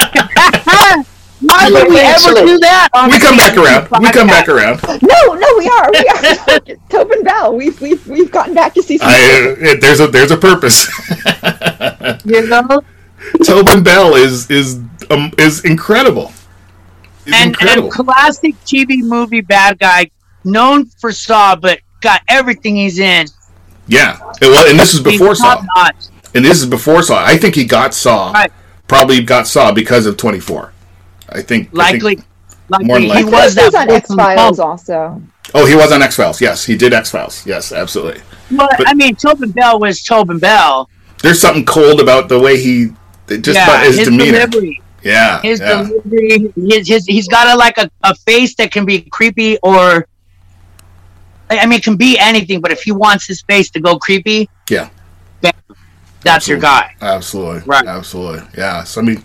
Why would we ever do that? We come back around. Podcast. We come back around. No, no, we are. We are. Tobin Bell. We've we've we've gotten back to season. I, uh, there's a there's a purpose. You know. Tobin Bell is is um, is incredible. He's and, incredible. and classic T V movie bad guy, known for Saw, but got everything he's in. Yeah, it was, and this is before He's Saw. top-notch. And this is before Saw. I think he got Saw. Right. Probably got Saw because of twenty-four. I think Likely, I think likely more than he likely. was He was that on X Files also. Oh, he was on X Files. Yes, he did X Files. Yes, absolutely. But, But- I mean, Tobin Bell was Tobin Bell. There's something cold about the way he just yeah, about his, his demeanor. delivery. Yeah, His yeah. delivery. His, his he's got a like a, a face that can be creepy or. I mean, it can be anything, but if he wants his face to go creepy, Yeah. bam, that's your guy. Absolutely. Right. Absolutely. Yeah. So I mean,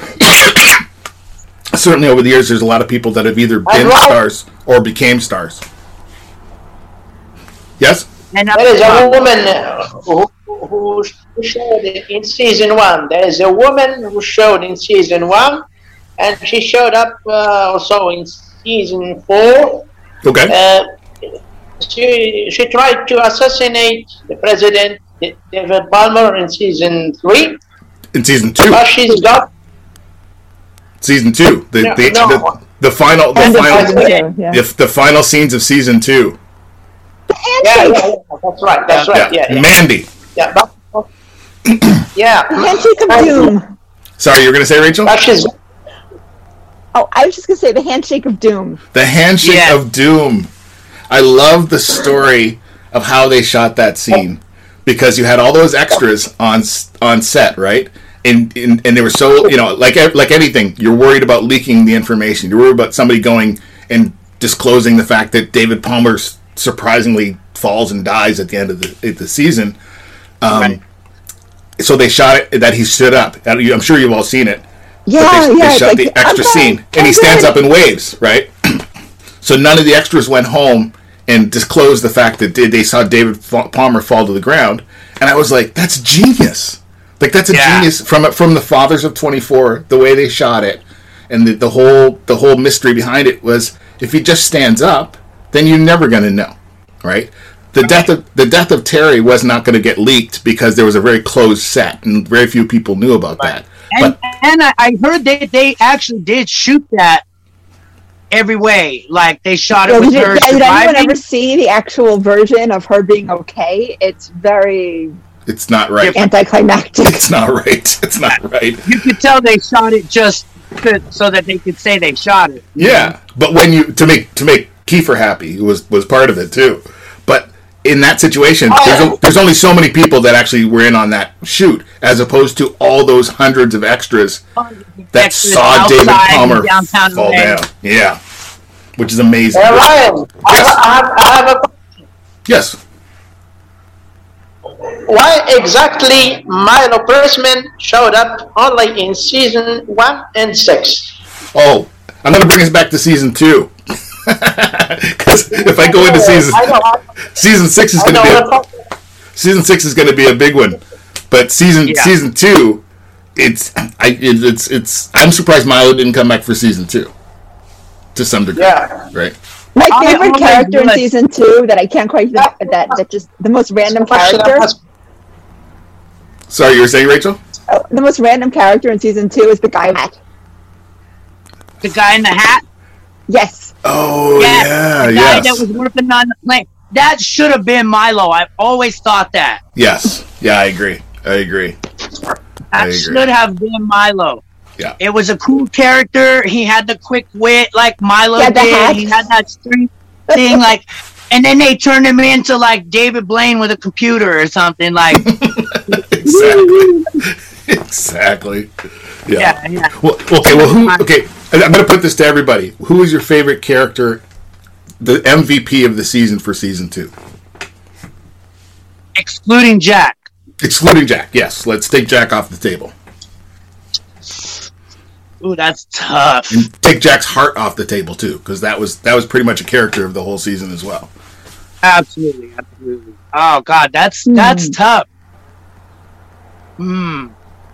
certainly over the years, there's a lot of people that have either been right. stars or became stars. Yes. And There is a woman who, who showed in season one. There is a woman who showed in season one, and she showed up uh, also in season four. Okay. Uh, she she tried to assassinate the president, David Palmer, in season three. In season two. But she's got Season two. The No, the, no. the, the final the End of final season two, yeah. the, the final scenes of season two. yeah, yeah, yeah, that's right, that's right, yeah, yeah. Mandy. yeah, but, yeah. Handshake of Doom. Sorry, you were gonna say, Rachel? But she's Oh, I was just gonna say the Handshake of Doom. The Handshake Yeah. of Doom. I love the story of how they shot that scene because you had all those extras on s- on set, right? And, and and they were so, you know, like like anything, you're worried about leaking the information. You're worried about somebody going and disclosing the fact that David Palmer s- surprisingly falls and dies at the end of the, the season. Um, Right. So they shot it that he stood up. I'm sure you've all seen it. Yeah, But they, yeah. they it's shot like, the extra I'm scene, fine, and he I'm stands good. up and waves, right? So none of the extras went home and disclosed the fact that they, they saw David Fa- Palmer fall to the ground, and I was like, "That's genius! Like that's a Yeah. genius from from the fathers of twenty-four. The way they shot it, and the, the whole the whole mystery behind it was if he just stands up, then you're never going to know, right?" The death of the death of Terry was not going to get leaked because there was a very closed set, and very few people knew about that. And, But and I, I heard that they actually did shoot that every way. Like they shot it Yeah, with did, her did anyone surviving. ever see the actual version of her being okay? It's very it's not right. anticlimactic. It's not right. It's not right. You could tell they shot it just to, so that they could say they shot it. Yeah, but when you to make to make Kiefer happy, who was was part of it too. But in that situation, there's a, there's only so many people that actually were in on that shoot, as opposed to all those hundreds of extras that Extras saw David outside Palmer in downtown fall L A. down. Yeah, which is amazing. Hey, Ryan, I, Yes. I, have, I have a Yes. why exactly Milo Pressman showed up only in season one and six? Oh, I'm going to bring us back to season two. Because if I go into season I know, I, season six is I going know to what be I'm a, talking- season six is going to be a big one, but season Yeah. season two, it's I it, it's it's I'm surprised Milo didn't come back for season two, to some degree. Yeah. Right. My I favorite always character in was- season two that I can't quite think that that just the most random Question character. asked- Sorry, you were saying, Rachel? Oh, the most random character in season two is the guy in hat. The guy in the hat. Yes. Oh Yes, yeah, the guy yes, that was working on the plane. That should have been Milo. I've always thought that. yes, yeah. I agree. I agree. That I agree. should have been Milo. Yeah. It was a cool character. He had the quick wit like Milo He had the did. hat. He had that street thing like, and then they turned him into like David Blaine with a computer or something like. Exactly. Exactly. Yeah. Yeah, yeah. Well, okay. Well, who? Okay, I'm going to put this to everybody. Who is your favorite character, the M V P of the season for season two, Excluding Jack. excluding Jack? Yes. Let's take Jack off the table Ooh, that's tough. and take Jack's heart off the table too, because that was that was pretty much a character of the whole season as well. Absolutely, absolutely. Oh God, that's that's tough. Hmm.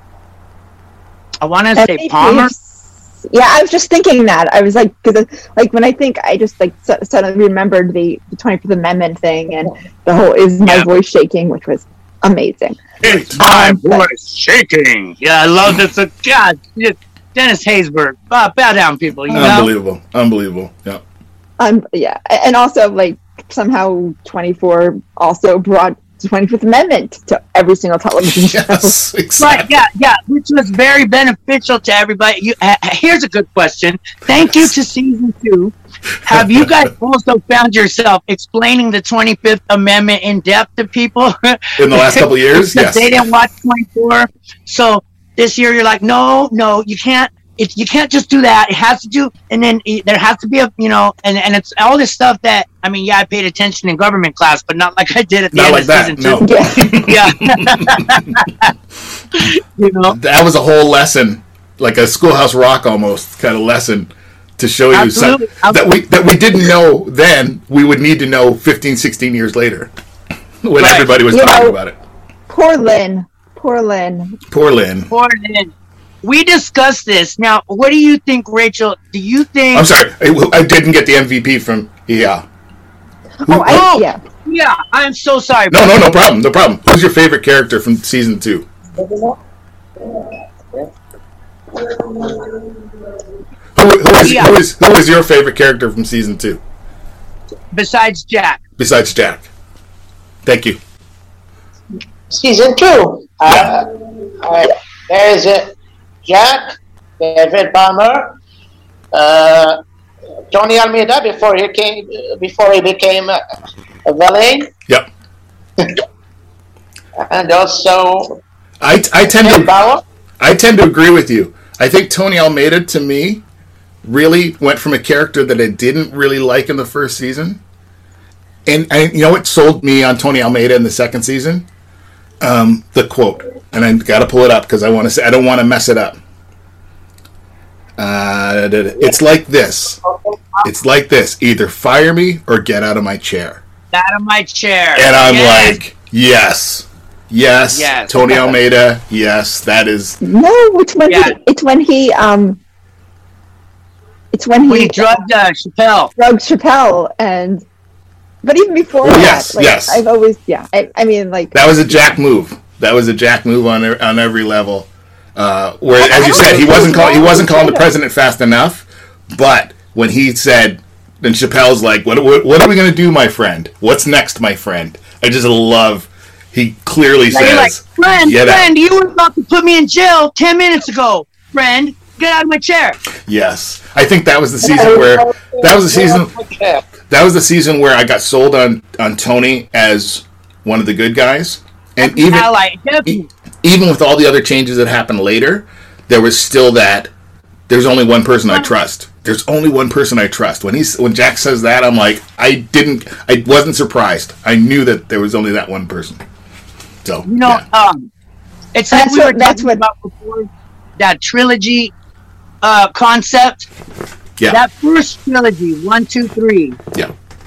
I want to say Palmer. Yeah, I was just thinking that. I was like, because like when I think, I just like su- suddenly remembered the, the twenty-fifth Amendment thing and the whole "is my Yeah. voice shaking," which was amazing. It's my Um, but- voice shaking. Yeah, I love this. Uh, God, Dennis Haysbert. Bow, bow down, people. You know. Unbelievable. Unbelievable. Yeah. Um, yeah, and also like somehow twenty-four also brought the twenty-fifth Amendment to every single television show. Yes, Right, exactly. yeah, yeah, which was very beneficial to everybody. You, uh, here's a good question. Thank you to season two. Have you guys also found yourself explaining the twenty-fifth Amendment in depth to people? In the last couple of years, Because yes. they didn't watch twenty-four. So this year you're like, no, no, you can't. It, you can't just do that. It has to do, and then it, there has to be a, you know, and, and it's all this stuff that, I mean, yeah, I paid attention in government class, but not like I did at the Not end like of that, season no. two. Yeah. You know, That was a whole lesson, like a Schoolhouse Rock almost kind of lesson to show you Absolutely. some, that we that we didn't know then. We would need to know fifteen, sixteen years later when Right. everybody was You talking know- about it. Poor Lynn. Poor Lynn. Poor Lynn. Poor Lynn. We discussed this. Now, what do you think, Rachel? Do you think? I'm sorry, I, I didn't get the M V P from yeah. Oh, I, Oh, yeah. yeah. I'm so sorry. No, no, no problem, no problem. Who's your favorite character from season two? Who, who, is, Yeah. who is who is your favorite character from season two Besides Jack. besides Jack? Thank you. Season two. Uh, uh, there's uh, Jack, David Palmer, uh, Tony Almeida before he came, before he became uh, a villain, Yep. and also I, I tend Jack to Bauer. I tend to agree with you. I think Tony Almeida to me really went from a character that I didn't really like in the first season, and I, you know what sold me on Tony Almeida in the second season? Um, the quote, and I got to pull it up because I want to say I don't want to mess it up. Uh, it's like this. It's like this. Either fire me or get out of my chair. Out of my chair. And I'm Yes. like, yes, yes, Yes. Tony Almeida, yes, that is. No, it's when Yeah. he, it's when he um it's when he, When he drugged uh, Chappelle. drugged Chappelle, and but even before Oh, that, yes, like, yes. I've always yeah I, I mean like That was a Jack move. That was a Jack move on e- on every level. Uh, where, I- as I you don't said, he think wasn't it call, was he wasn't wrong. calling the president fast enough. But when he said, then Chappelle's like, "What what, what are we going to do, my friend? What's next, my friend?" I just love. He clearly Now you're like, says, friend, "Get out." friend, you were about to put me in jail ten minutes ago. Friend, get out of my chair. Yes, I think that was the season where that was the season. That was the season where I got sold on on Tony as one of the good guys, and even Ally, definitely. even with all the other changes that happened later, there was still that. There's only one person I trust. There's only one person I trust. When he's when Jack says that, I'm like, I didn't, I wasn't surprised. I knew that there was only that one person. So You know, yeah. um, it's like That's we were what- that's talking about before, that trilogy uh, concept. yeah, That first trilogy, one, two, three. yeah,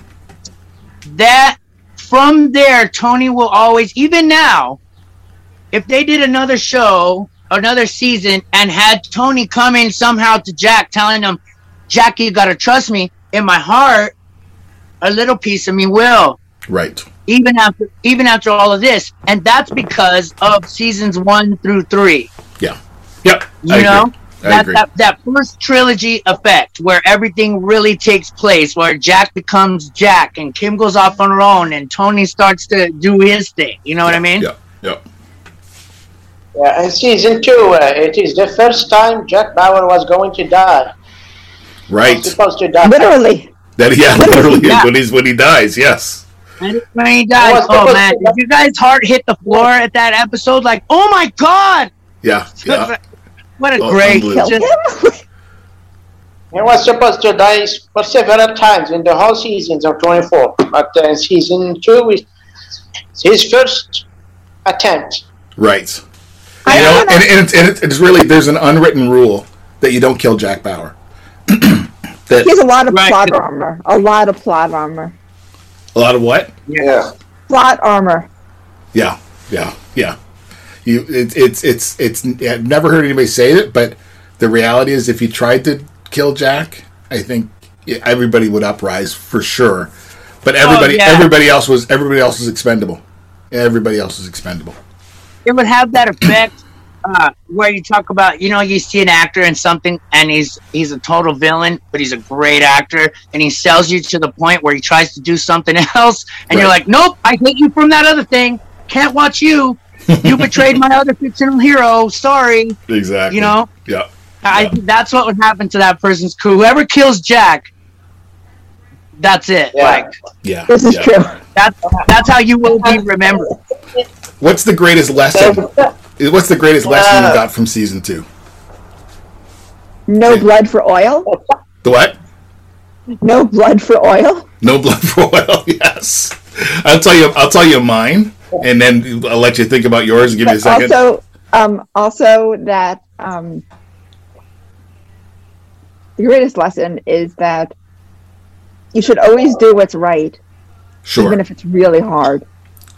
That from there, Tony will always, even now, if they did another show, another season, and had Tony come in somehow to Jack, telling him, "Jack, you gotta trust me." In my heart, a little piece of me will, right. even after, even after all of this, and that's because of seasons one through three. Yeah, yep. You I know, agree. I that, agree. that that first trilogy effect where everything really takes place, where Jack becomes Jack and Kim goes off on her own and Tony starts to do his thing. You know what I mean? Yeah, yeah. Yeah, in season two, uh, it is the first time Jack Bauer was going to die. Right. Was supposed to die. literally. That yeah, literally Yeah. when he's when he dies. Yes. And when he dies, was oh supposed man, to- did you guys' heart hit the floor at that episode? Like, oh my god, Yeah. Yeah. what a Oh, great! unbelievable. Just, Him? He was supposed to die for several times in the whole seasons of twenty-four, but uh, in season two, it's his first attempt. Right. I You know, don't know. and, and, it's, and it's really there's an unwritten rule that you don't kill Jack Bauer. that He has a lot of Right. plot armor. A lot of plot armor. a lot of what? Yeah. Plot armor. Yeah, yeah, yeah. You, it, it's, it's, it's. I've never heard anybody say it, but the reality is, if you tried to kill Jack, I think everybody would uprise for sure. But everybody, yeah. everybody else was, everybody else was expendable. Everybody else was expendable. it would have that effect uh, where you talk about, you know, you see an actor in something and he's he's a total villain, but he's a great actor, and he sells you to the point where he tries to do something else, and Right. you're like, nope, I hate you from that other thing. can't watch you. You betrayed my other fictional hero. Sorry. Exactly. You know? Yeah. I yeah. That's what would happen to that person's crew. Whoever kills Jack, that's it. Yeah. Like, yeah. This is yeah. true. That's that's how you will be remembered. What's the greatest lesson? What's the greatest lesson Uh, you got from season two? No blood for oil. The what? No blood for oil. No blood for oil. Yes. I'll tell you. I'll tell you mine, and then I'll let you think about yours and give you a But second. also, um, also that um, the greatest lesson is that you should always do what's right, Sure. even if it's really hard.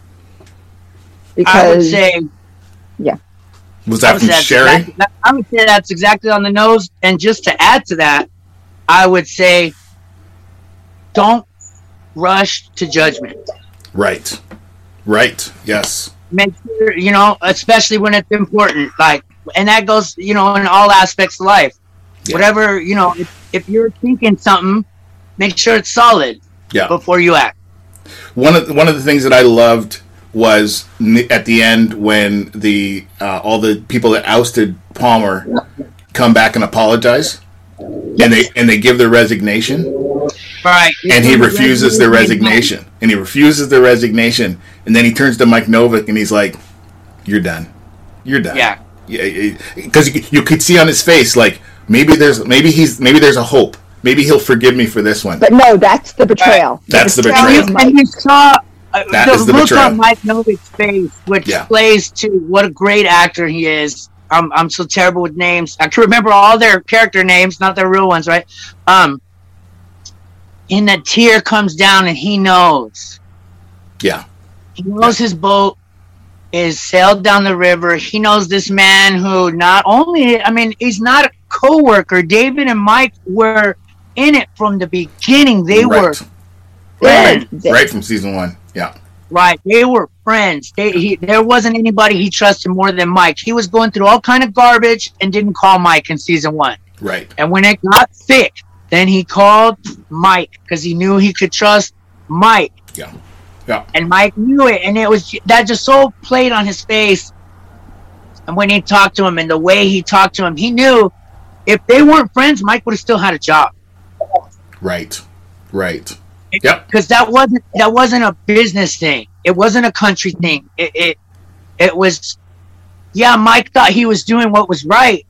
Because I would say, yeah. Was I that would from say that's Sherry? exactly- that- I would say that's exactly on the nose. And just to add to that, I would say, don't rush to judgment. Right. Right. Yes. Make sure, you know, especially when it's important. Like, and that goes, you know, in all aspects of life. Yeah. Whatever, you know, if, if you're thinking something, make sure it's solid Yeah. before you act. One of one of the things that I loved was n- at the end when the uh, all the people that ousted Palmer come back and apologize, and they and they give their resignation, Right. and he refuses their resignation, and he refuses their resignation, and then he turns to Mike Novick and he's like, "You're done, you're done." Yeah. Yeah, because you, you could see on his face like maybe there's maybe he's maybe there's a hope. Maybe he'll forgive me for this one. But no, that's the betrayal. That's the betrayal betrayal. is And Mike. you saw uh, That the is the look betrayal. on Mike Novick's face, which Yeah. plays to what a great actor he is. I'm I'm so terrible with names. I can remember all their character names, not their real ones, right? Um, and that tear comes down, and he knows. Yeah. He knows his boat is sailed down the river. He knows this man who not only, I mean, he's not a co-worker. David and Mike were in it from the beginning. They Right. were friends. Right from season one. Yeah. Right, they were friends. They, he, there wasn't anybody he trusted more than Mike. He was going through all kind of garbage and didn't call Mike in season one. Right. And when it got thick, then he called Mike because he knew he could trust Mike. Yeah. Yeah. And Mike knew it, and it was that just so played on his face. And when he talked to him and the way he talked to him, he knew if they weren't friends, Mike would have still had a job. Right. Right. Yep. Because that wasn't that wasn't a business thing. It wasn't a country thing. It, it it was, yeah. Mike thought he was doing what was right,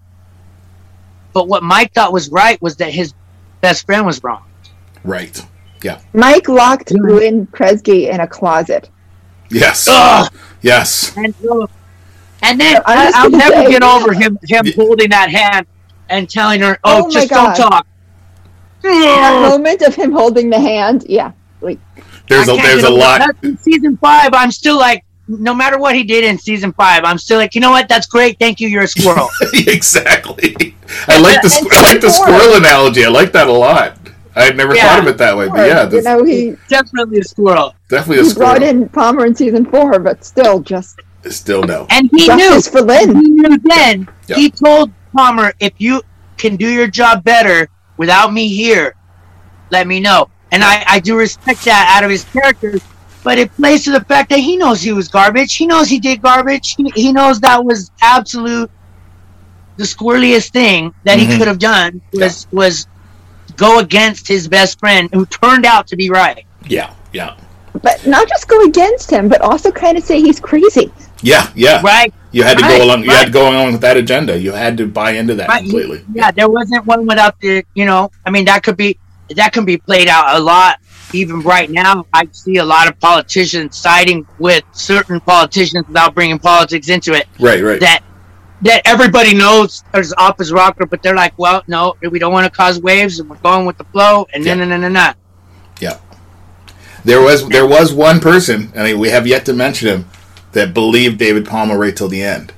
but what Mike thought was right was that his best friend was wrong. Right. Yeah. Mike locked Lynn Kresge in a closet. Yes. Ugh. Yes. And, uh, and then I'm I, just I'll gonna never say- get over him him holding that hand and telling her, "Oh, Oh my just don't God. talk." That moment of him holding the hand, yeah. Like, There's I a can't there's get a over lot. that. In season five, I'm still like, no matter what he did in season five, I'm still like, you know what? That's great. Thank you. You're a squirrel. Exactly. I like the And squ- I like the season four. squirrel analogy. I like that a lot. I had never Yeah. thought of it that way, but yeah, you that's know, he, Definitely a squirrel. definitely a he brought squirrel. in Palmer in season four, but still just Still no. And he knew. justice for Lynn. He knew then. Yeah. He told Palmer, if you can do your job better without me here, let me know. And I, I do respect that out of his character, but it plays to the fact that he knows he was garbage. He knows he did garbage. He, he knows that was absolute the squirreliest thing that Mhm. he could have done was was go against his best friend who turned out to be right. Yeah. Yeah. But not just go against him, but also kind of say he's crazy. Yeah. Yeah. Right. You had to Right, go along. You right. had to go along with that agenda. You had to buy into that Right. completely. Yeah, there wasn't one without the, you know, I mean, that could be, that can be played out a lot. Even right now, I see a lot of politicians siding with certain politicians without bringing politics into it. Right. Right. That that everybody knows is off his rocker, but they're like, well, no, we don't want to cause waves, and we're going with the flow, and Yeah. no, no, no, no, no. Yeah. There was there was one person, I mean, we have yet to mention him, that believed David Palmer right till the end.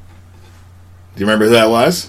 Do you remember who that was?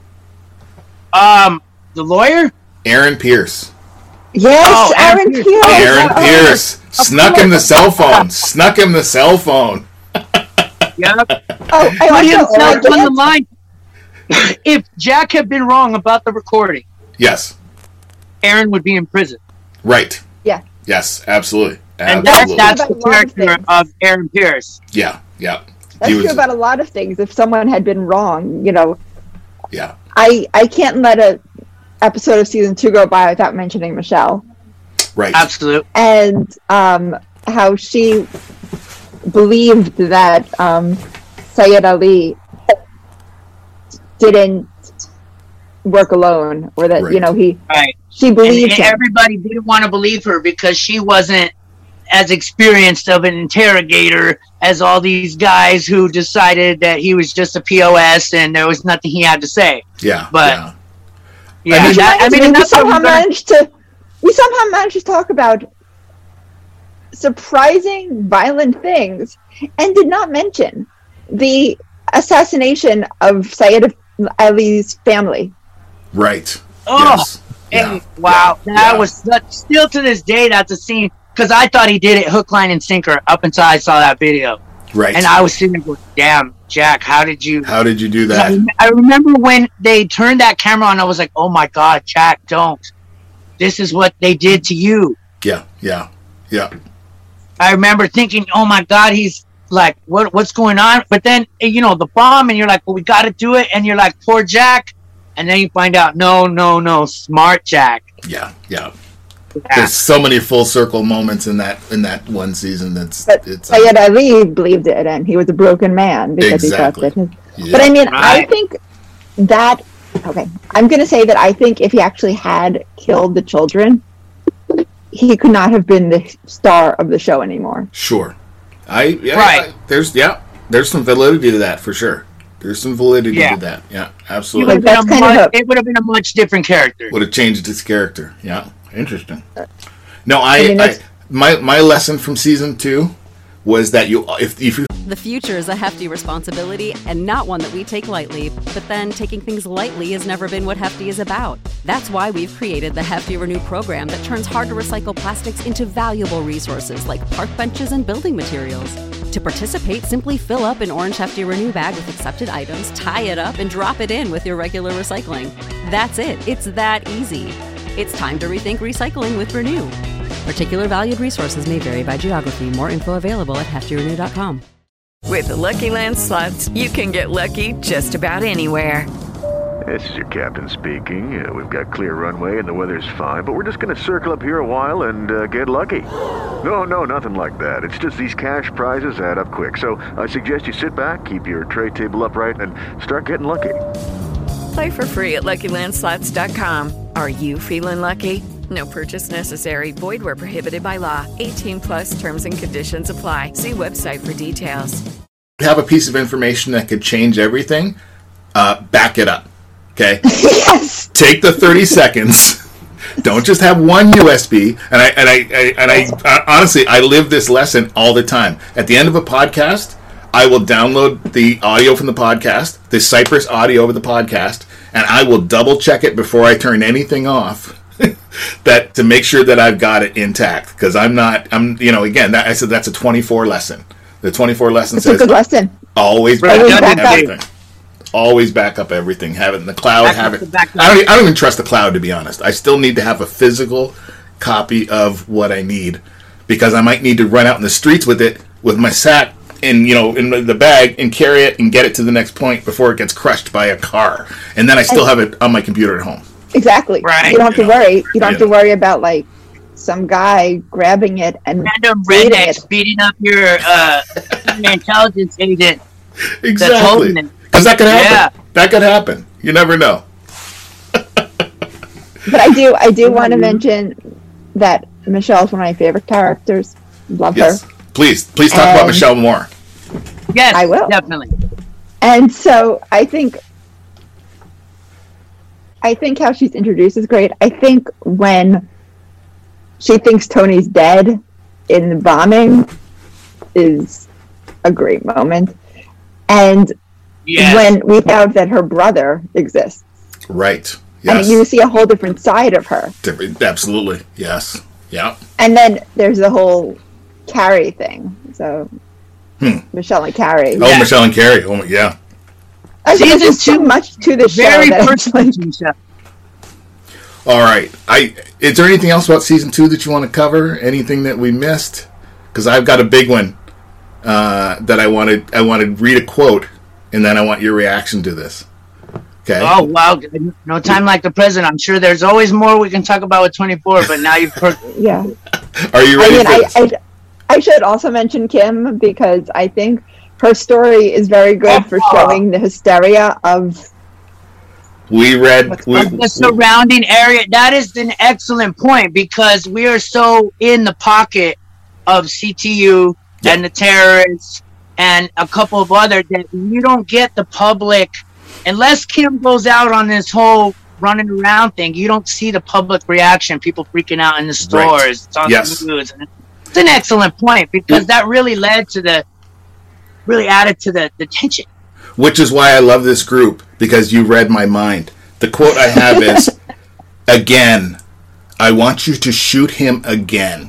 Um, the lawyer? Aaron Pierce. Yes, Oh, Aaron Aaron Pierce. Pierce. Aaron Oh, Pierce snuck him the cell phone. Snuck him the cell phone. Yeah. Oh, I Put also, himself I on the guess- line. If Jack had been wrong about the recording, Yes. Aaron would be in prison. Right. Yeah. Yes. Absolutely. And that's, that's the character of Aaron Pierce. Yeah, yeah. That's He was- true about a lot of things. If someone had been wrong, you know, Yeah. I I can't let a episode of season two go by without mentioning Michelle. Right. Absolutely. And um, how she believed that um, Sayed Ali didn't work alone, or that you know he Right. she believed and, and him. everybody didn't want to believe her because she wasn't as experienced of an interrogator as all these guys who decided that he was just a P O S and there was nothing he had to say. Yeah. But yeah. yeah, I mean, that- I mean, we and that's how somehow we're gonna- managed to we somehow managed to talk about surprising violent things and did not mention the assassination of Sayed Ali's family. Right. Oh, Yes. and wow, that was such, still to this day. That's a scene because I thought he did it hook, line, and sinker up until I saw that video. Right. And I was sitting there going, "Damn, Jack, how did you?" How did you do I, that? rem- I remember when they turned that camera on. I was like, "Oh my God, Jack, don't! This is what they did to you." Yeah. Yeah. Yeah. I remember thinking, "Oh my God, he's like, what? What's going on?" But then you know the bomb, and you're like, "Well, we got to do it," and you're like, "Poor Jack," and then you find out, no, no, no, smart Jack. Yeah. Yeah. There's so many full circle moments in that in that one season. That's But it's Sayed Ali believed it, and he was a broken man because Exactly. he thought that. His, Yeah. But I mean, I Right. think that okay. I'm going to say that I think if he actually had killed the children, he could not have been the star of the show anymore. sure. I yeah. Right. I- there's yeah. There's some validity to that for sure. There's some validity Yeah. to that. Yeah. He Absolutely. would have That's been a kind of much, it would have been a much different character. Would have changed his character. Yeah. Interesting. No, I, I mean, I that's- my my lesson from season two was that you if if you The future is a hefty responsibility and not one that we take lightly, but then taking things lightly has never been what Hefty is about. That's why we've created the Hefty Renew program that turns hard to recycle plastics into valuable resources like park benches and building materials. To participate, simply fill up an orange Hefty Renew bag with accepted items, tie it up, and drop it in with your regular recycling. That's it. It's that easy. It's time to rethink recycling with Renew. Particular valued resources may vary by geography. More info available at hefty renew dot com. With the Lucky Land Slots, you can get lucky just about anywhere. This is your captain speaking. Uh, we've got clear runway and the weather's fine, but we're just going to circle up here a while and uh, get lucky. No, no, nothing like that. It's just these cash prizes add up quick. So I suggest you sit back, keep your tray table upright, and start getting lucky. Play for free at lucky land slots dot com. Are you feeling lucky? No purchase necessary. Void where prohibited by law. eighteen plus terms and conditions apply. See website for details. have a piece of information that could change everything, uh, back it up. Okay? Yes. Take the thirty seconds. Don't just have one U S B. And I and I, I and I uh, honestly I live this lesson all the time. At the end of a podcast, I will download the audio from the podcast, the Cypress audio of the podcast, and I will double check it before I turn anything off. that to make sure that I've got it intact, because I'm not I'm you know again that I said that's a twenty-four lesson. The twenty-four lesson It's says a good lesson. always Right, back always up back up. everything. Always back up everything. Have it in the cloud. Back have up it. the back up. I don't. e- I don't even trust the cloud, to be honest. I still need to have a physical copy of what I need, because I might need to run out in the streets with it with my sack in you know in the bag and carry it and get it to the next point before it gets crushed by a car, and then I still have it on my computer at home. Exactly. Right. You don't have to worry. You don't have to Yeah. worry about like some guy grabbing it and Random reading rednecks it. beating up your uh, intelligence agent. That's Exactly. holding it. Because that could happen. Yeah. That could happen. You never know. But I do I do want to mention that Michelle's one of my favorite characters. Love Yes. her. Please, please talk about And- Michelle more. Yes, I will. definitely. And so I think I think how she's introduced is great. I think when she thinks Tony's dead in the bombing is a great moment. And Yes. when we found out that her brother exists. Right. I Yes. mean, you see a whole different side of her. Different- Absolutely. Yes. Yeah. And then there's the whole Carrie thing. So Hmm. Michelle and Carrie. Oh, Michelle and Carrie. Oh, my, yeah. I think Season there's just too two, much to the show. Very that it's personal like- to Michelle. All right. I is there anything else about season two that you want to cover? Anything that we missed? because I've got a big one uh, that I wanted. I want to read a quote, and then I want your reaction to this. Okay. Oh wow! No time like the present. I'm sure there's always more we can talk about with twenty-four, but now you've heard. Yeah. Are you ready? I mean, for I, this? I, I should also mention Kim because I think her story is very good for showing the hysteria of. We read we, the surrounding area. That is an excellent point because we are so in the pocket of C T U yeah. and the terrorists and a couple of other that you don't get the public unless Kim goes out on this whole running around thing. You don't see the public reaction, people freaking out in the stores. Right. It's on yes. the news. And it's an excellent point because that really led to the, really added to the, the tension. Which is why I love this group, because you read my mind. The quote I have is, again, I want you to shoot him again.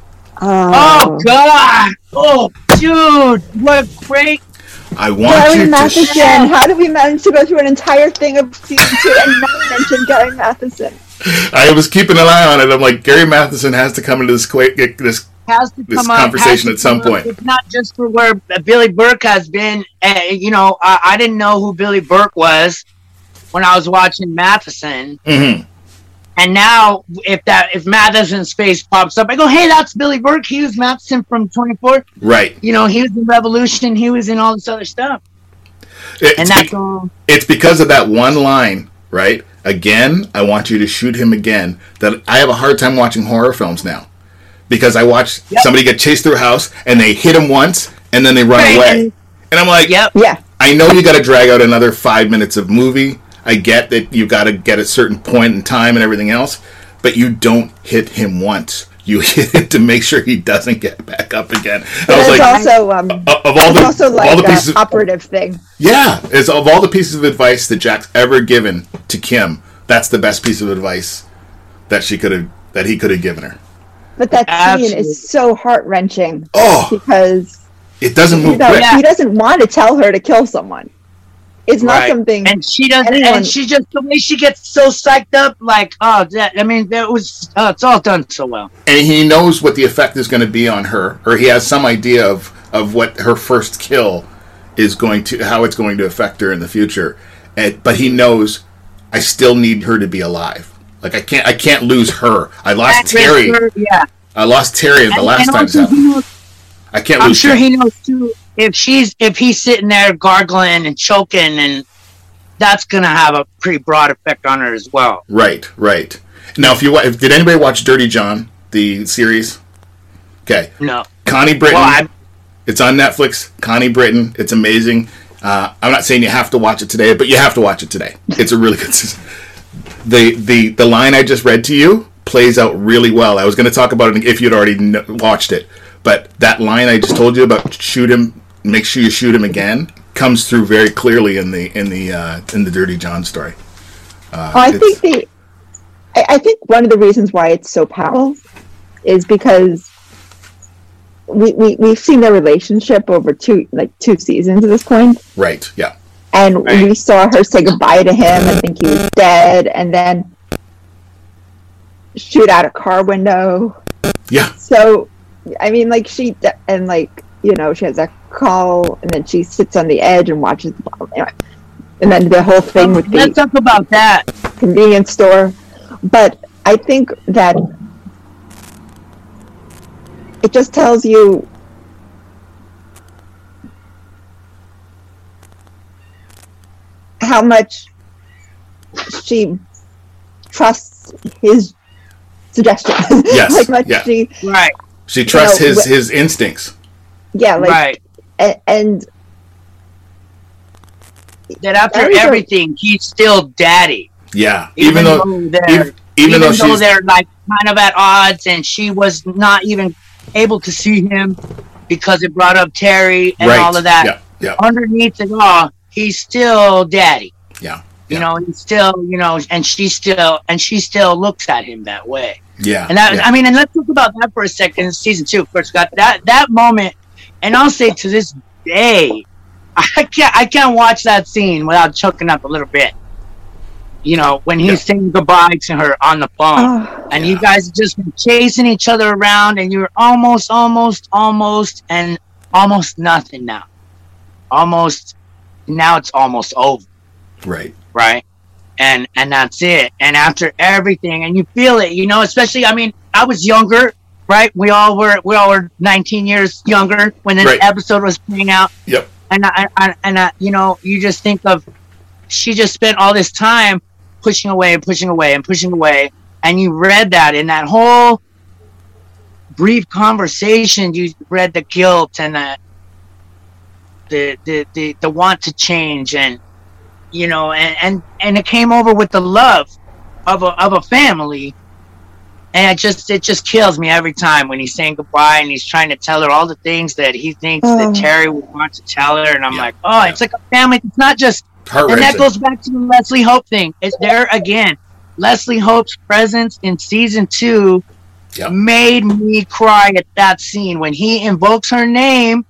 Oh, oh God! Oh, dude! What a great... I want Gary you Matheson. to... Sh- How did we manage to go through an entire thing of season two and not mention Gary Matheson? I was keeping an eye on it. I'm like, Gary Matheson has to come into this qu- this, has to this come conversation up, at some point. Up. It's not just for where Billy Burke has been. Uh, you know, I, I didn't know who Billy Burke was when I was watching Matheson. Mm-hmm. And now, if that if Matheson's face pops up, I go, "Hey, that's Billy Burke. He was Matheson from twenty-four." Right. You know, he was in Revolution. He was in all this other stuff. It's, and that's be- all. It's because of that one line, right? Again, I want you to shoot him again. That I have a hard time watching horror films now because I watch yep. somebody get chased through a house and they hit him once and then they run right. away, and I'm like, "Yep, yeah." I know you got to drag out another five minutes of movie. I get that you got to get a certain point in time and everything else, but you don't hit him once. You hit him to make sure he doesn't get back up again. But I was it's like, also, um, of all the, it's also like all the an pieces, operative thing. Yeah, it's of all the pieces of advice that Jack's ever given to Kim, that's the best piece of advice that she could have, that he could have given her. But that Absolutely. scene is so heart wrenching. Oh, because it doesn't move you know, quick. He doesn't want to tell her to kill someone. It's not right. something, and she doesn't. anyone... And she just the way she gets so psyched up, like, oh, that. I mean, that was. Oh, it's all done so well. And he knows what the effect is going to be on her, or he has some idea of of what her first kill is going to, how it's going to affect her in the future. And but he knows, I still need her to be alive. Like I can't, I can't lose her. I lost That Terry. her, yeah. I lost Terry the And- last and time this also he happened. knows- I can't I'm lose. sure Kim. he knows too. If she's, if he's sitting there gargling and choking, and that's gonna have a pretty broad effect on her as well. Right, right. Now, if you wa- if, did anybody watch Dirty John, the series? Okay. No. Connie Britton. Well, I- it's on Netflix. Connie Britton. It's amazing. Uh, I'm not saying you have to watch it today, but you have to watch it today. It's a really good season. The the the line I just read to you plays out really well. I was going to talk about it if you'd already kn- watched it, but that line I just told you about shoot him, make sure you shoot him again, comes through very clearly in the in the uh, in the Dirty John story. Uh, I think the, I, I think one of the reasons why it's so powerful is because we, we we've seen their relationship over two like two seasons at this point, right? Yeah, and right. we saw her say goodbye to him and think he was dead, and then shoot out a car window. Yeah. So, I mean, like she and like you know she has that call, and then she sits on the edge and watches the ball. Anyway. And then the whole thing with Let's the talk about that convenience store. But I think that it just tells you how much she trusts his suggestions. Yes. Like much yeah. she right. She trusts you know, his wh- his instincts. Yeah, like right. and, and That after That is a- everything, he's still daddy. Yeah, Even, even, though, though they're even, even, even though though she's they're like kind of at odds, and she was not even able to see him because it brought up Terry and right. all of that. Yeah, yeah, Underneath it all, he's still daddy. yeah, You know, he's still, you know, and she still, and she still looks at him that way. yeah. And that, yeah. I mean, and let's talk about that for a second. In season two, of course, got that that moment, and I'll say to this day, I can't I can't watch that scene without choking up a little bit. you know, when he's yeah. saying goodbye to her on the phone, oh, and yeah. you guys just been chasing each other around, and you're almost, almost, almost, and almost nothing now. Almost, now it's almost over. Right. Right. And and that's it. And after everything, and you feel it, you know, especially, I mean, I was younger, right? We all were, we all were nineteen years younger when this right. episode was playing out. Yep. And I, I and I, you know, you just think of, she just spent all this time pushing away and pushing away and pushing away, and you read that in that whole brief conversation. You read the guilt and the the the the, the want to change, and you know, and, and and it came over with the love of a of a family. And it just it just kills me every time when he's saying goodbye and he's trying to tell her all the things that he thinks oh. that Terry would want to tell her. And I'm yeah. like, oh, yeah. it's like a family. It's not just. And that goes back to the Leslie Hope thing. It's there again. Leslie Hope's presence in season two yep. made me cry at that scene when he invokes her name.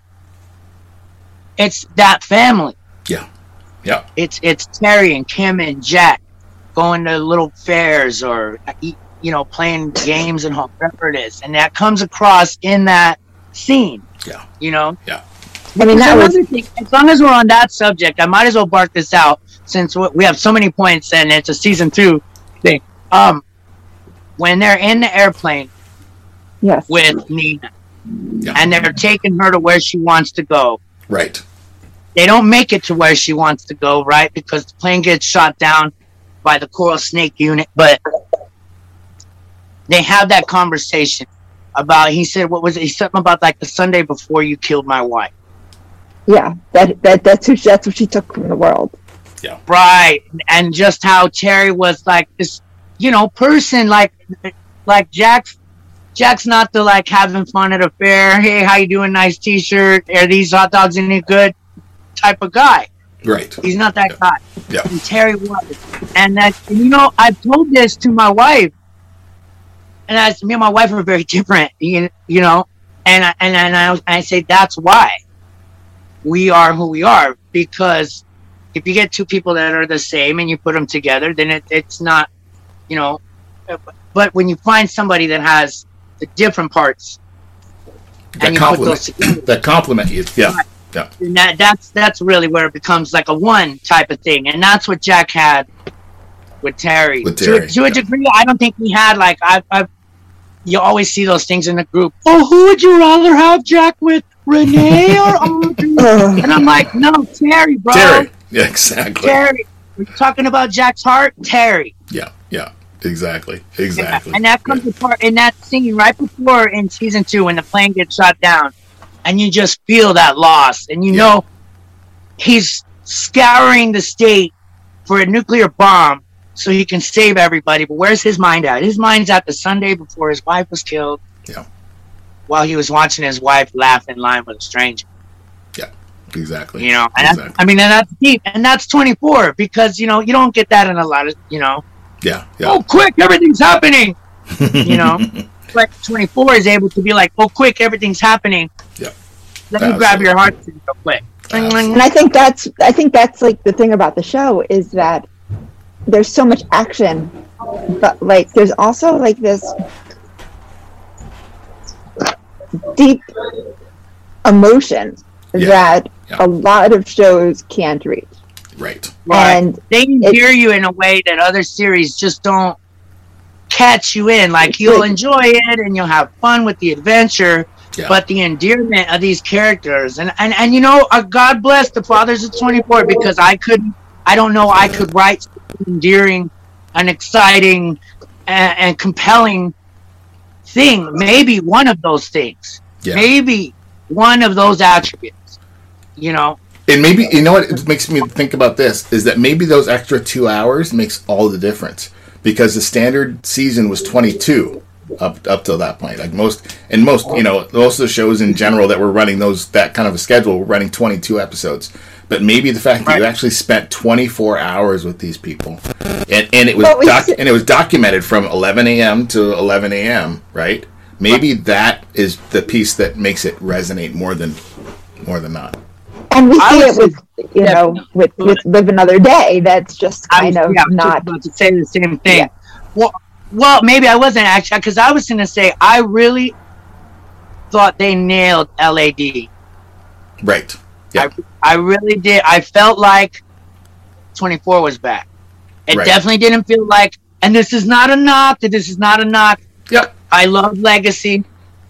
It's that family. Yeah, yeah. It's it's Terry and Kim and Jack going to little fairs or you know playing games and whatever it is, and that comes across in that scene. Yeah, you know. Yeah. I mean, that was, thing, as long as we're on that subject, I might as well bark this out since we have so many points and it's a season two thing. Um, when they're in the airplane yes. with Nina yeah. and they're taking her to where she wants to go. Right. They don't make it to where she wants to go, right? Because the plane gets shot down by the Coral Snake unit. But they have that conversation about, he said, what was it? He said something about like the Sunday before you killed my wife. Yeah, that that that's who that's what she took from the world. Yeah, right, and just how Terry was like this, you know, person like like Jack's Jack's not the like having fun at a fair. Hey, how you doing? Nice T-shirt. Are these hot dogs any good? Type of guy. Right. He's not that yeah. guy. Yeah. And Terry was, and that and you know I've told this to my wife, and as me and my wife are very different, you, you know, and I, and and I, I say that's why. We are who we are, because if you get two people that are the same and you put them together, then it, it's not, you know, but when you find somebody that has the different parts that and you compliment, put those together, that compliment you, yeah, right, yeah. And that, that's, that's really where it becomes like a one type of thing. And that's what Jack had with Terry. With Terry to, to yeah. a degree, I don't think we had like, I, I, you always see those things in the group. Oh, who would you rather have Jack with? Renee or Audrey? And I'm like, no, Terry, bro. Terry. Yeah, exactly. Terry. We're talking about Jack's heart, Terry. Yeah, yeah, exactly, exactly. And, and that comes yeah. apart in that scene right before in season two when the plane gets shot down, and you just feel that loss, and you yeah. know he's scouring the state for a nuclear bomb so he can save everybody. But where's his mind at? His mind's at the Sunday before his wife was killed. Yeah. While he was watching his wife laugh in line with a stranger. Yeah, exactly. You know, and exactly. that's, I mean, and that's deep, and that's twenty-four because you know you don't get that in a lot of you know. Yeah. yeah. Oh, quick! Everything's happening. You know, but twenty-four is able to be like, oh, quick! Everything's happening. Yeah. Let me grab your heart real quick. Absolutely. And I think that's I think that's like the thing about the show is that there's so much action, but like there's also like this deep emotion yeah. that yeah. a lot of shows can't reach. Right. And they endear you in a way that other series just don't catch you in. Like you'll enjoy it and you'll have fun with the adventure, yeah. but the endearment of these characters and and, and you know, uh, God bless the fathers of twenty-four because I couldn't. I don't know. I could write something endearing, and exciting, and, and compelling thing. Maybe one of those things. Yeah. Maybe one of those attributes. You know. And maybe you know what it makes me think about this is that maybe those extra two hours makes all the difference because the standard season was twenty-two up up till that point. Like most and most you know most of the shows in general that were running those that kind of a schedule were running twenty-two episodes. But maybe the fact that right. you actually spent twenty-four hours with these people, and, and it was doc- and it was documented from eleven a.m. to eleven a.m. Right? Maybe that is the piece that makes it resonate more than more than not. And we I see would it with, you say- know, with, with Live Another Day. That's just I kind was, of yeah, I was just not. about to say the same thing. Yeah. Well, well, maybe I wasn't actually, because I was going to say I really thought they nailed L A D. Right. Yeah. I, I really did. I felt like twenty-four was back. It Right. definitely didn't feel like, and this is not a knock. That this is not a knock. Yep. I love Legacy,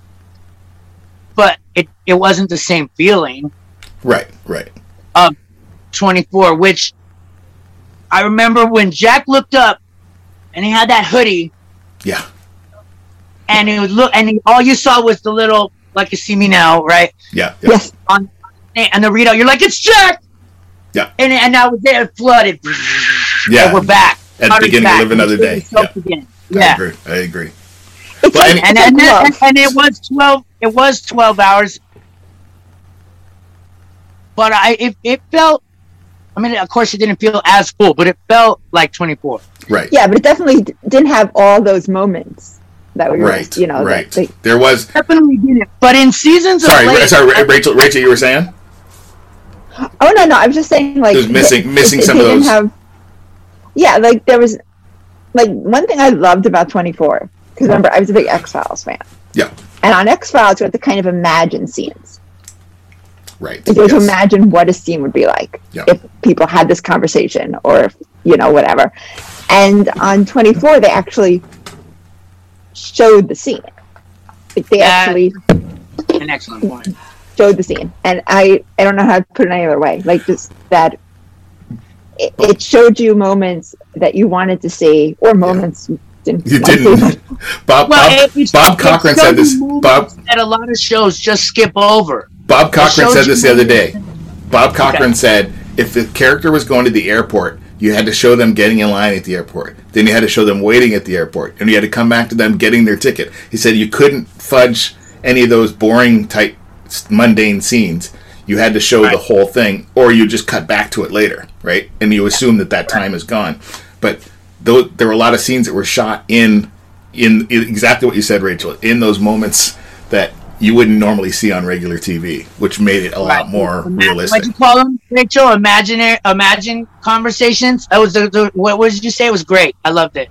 but it it wasn't the same feeling Right. Right. of twenty-four, which I remember when Jack looked up and he had that hoodie Yeah. and it was look and he, all you saw was the little like you see me now, right? Yeah. Yeah. Yes. On and the readout, you're like, it's Jack. Yeah. And and I was there, it flooded. Yeah. And we're back. At the Hunter's beginning back. of Live Another It's Day. soaked Yeah. again. I Yeah. agree. I agree. It's Well, like, any- And it's and, like then, love. and it was twelve. It was twelve hours. But I it, it felt. I mean, of course, it didn't feel as full, but it felt like twenty-four. Right. Yeah, but it definitely d- didn't have all those moments that we were, Right. you know, Right. that they, There was. Definitely didn't. But in seasons Sorry. of Ra- late, sorry, Ra- Rachel. Rachel, you were saying? oh no, no, I was just saying like It was missing- th- missing it, some it of didn't those. Have, yeah, like there was, like one thing I loved about twenty-four because remember I was a big X-Files fan, Yeah. and on X-Files you had to kind of imagine scenes. Right. Like, you had to Yes. imagine what a scene would be like Yeah. if people had this conversation or if, you know, whatever. And on twenty-four they actually showed the scene. Like they Uh, actually an excellent point. showed the scene, and I I don't know how to put it any other way. Like just that it, it showed you moments that you wanted to see, or moments you didn't. You want to see. didn't. Bob. Well, Bob, it, it's, Bob it's Cochran so said this. moving Bob. that a lot of shows just skip over. Bob Cochran showed said you this the other moments- day. Bob Cochran Okay. said if the character was going to the airport, you had to show them getting in line at the airport. Then you had to show them waiting at the airport. And you had to come back to them getting their ticket. He said you couldn't fudge any of those boring type mundane scenes. You had to show Right. the whole thing, or you just cut back to it later, right? And you assume that that time is gone. But those, there were a lot of scenes that were shot in, in in exactly what you said, Rachel, in those moments that you wouldn't normally see on regular T V, which made it a lot Right. more Ima- realistic. What'd you call them, Rachel? Imaginary, imagine conversations. That was the, the what, what did you say? It was great. I loved it.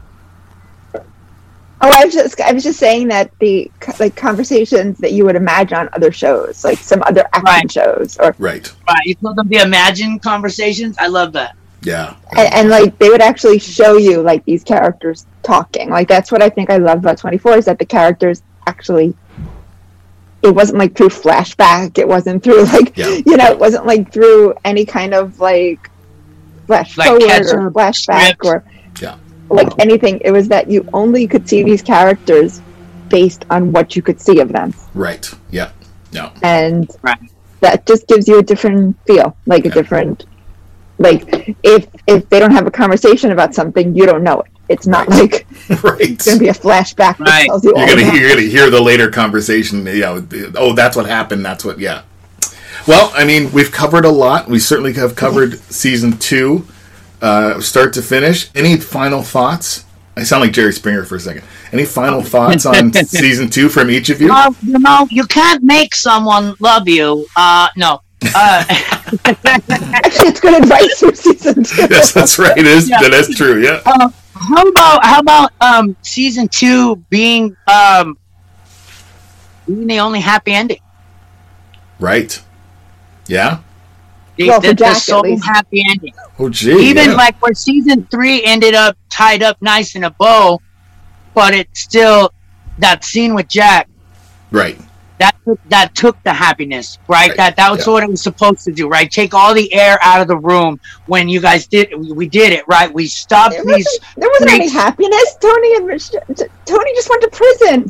Oh, I was just I was just saying that the like conversations that you would imagine on other shows, like some other action Right. shows, or Right. Right, you called them the imagine conversations. I love that. Yeah. and, and like they would actually show you like these characters talking. Like that's what I think I love about twenty-four is that the characters actually. It wasn't like through flashback. It wasn't through like Yeah. you know. It wasn't like through any kind of like flash Like forward catch or up flashback script. or Yeah. like anything. It was that you only could see these characters based on what you could see of them, Right. Yeah. No. and Right. that just gives you a different feel, like a different. Like if if they don't have a conversation about something, you don't know it. It's not like Right. it's going to be a flashback that Right. tells you all You're gonna, about. hear, you're gonna hear the later conversation. You know, the- oh, that's what happened. That's what. Yeah. Well, I mean, we've covered a lot. We certainly have covered season two, uh, start to finish. Any final thoughts? I sound like Jerry Springer for a second. Any final thoughts on season two from each of you? Well, you know, you can't make someone love you. Uh, no. Uh, Actually, it's good advice for season two. Yes, that's right. It is. Yeah. That's true. Yeah. uh, how about how about um season two being um being the only happy ending? Right. Yeah. The, Well, for the, the Jack, at sole least. happy ending. Oh, gee. Even yeah. like where season three ended up tied up nice in a bow, but it still that scene with Jack Right. that took, that took the happiness, right? Right, That that was yeah. what it was supposed to do, right? Take all the air out of the room when you guys did we, we did it, right? We stopped There these. wasn't, there wasn't any freaks. happiness. Tony and Mich- Tony just went to prison.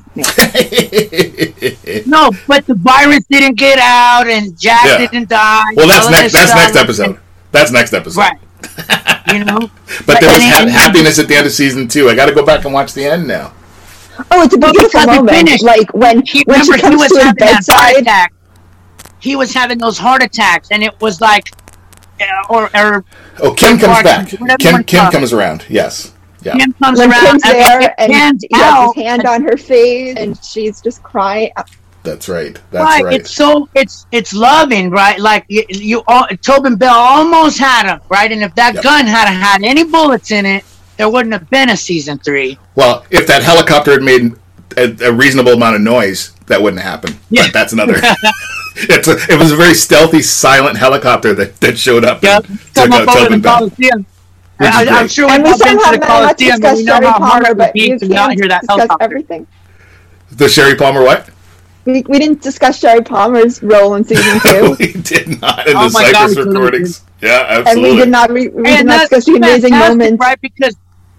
No, but the virus didn't get out and Jack Yeah. didn't die. Well, that's all next. this That's stuff. next episode. That's next episode. Right. You know, But there was and- ha- and- happiness at the end of season two. I got to go back and watch the end now. Oh, it's a Well, beautiful because it moment. finished. Like when He, when she remember, he comes was to his having that heart bedside. attack. He was having those heart attacks, and it was like, uh, or or Oh, Kim comes Park- back. whatever you Kim wanna Kim call it. comes around. Yes. Yeah. Kim comes When around Kim's and there it and pans he has out, his hand on her face and she's just crying. That's right. That's right. right. It's so it's it's loving, right? Like you, you all, Tobin Bell almost had him, right? And if that Yep. gun had had any bullets in it, there wouldn't have been a season three. Well, if that helicopter had made a, a reasonable amount of noise, that wouldn't happen. Yeah. But that's another. it's a, it was a very stealthy, silent helicopter that, that showed up Yep. and took Come out up over Tobin the Bell. Coliseum. Which is I, I'm great. sure And we've we all been somehow to the not Coliseum, and discuss we know Sherry how hard Palmer, it would but be you to not can't hear that discuss helicopter. everything. The Sherry Palmer what? We, we didn't discuss Sherry Palmer's role in season two. We did not in Oh the my God, Cypress we totally recordings. Yeah, And absolutely. we did not, re- we did And not that's discuss the amazing fantastic, moments. right? Because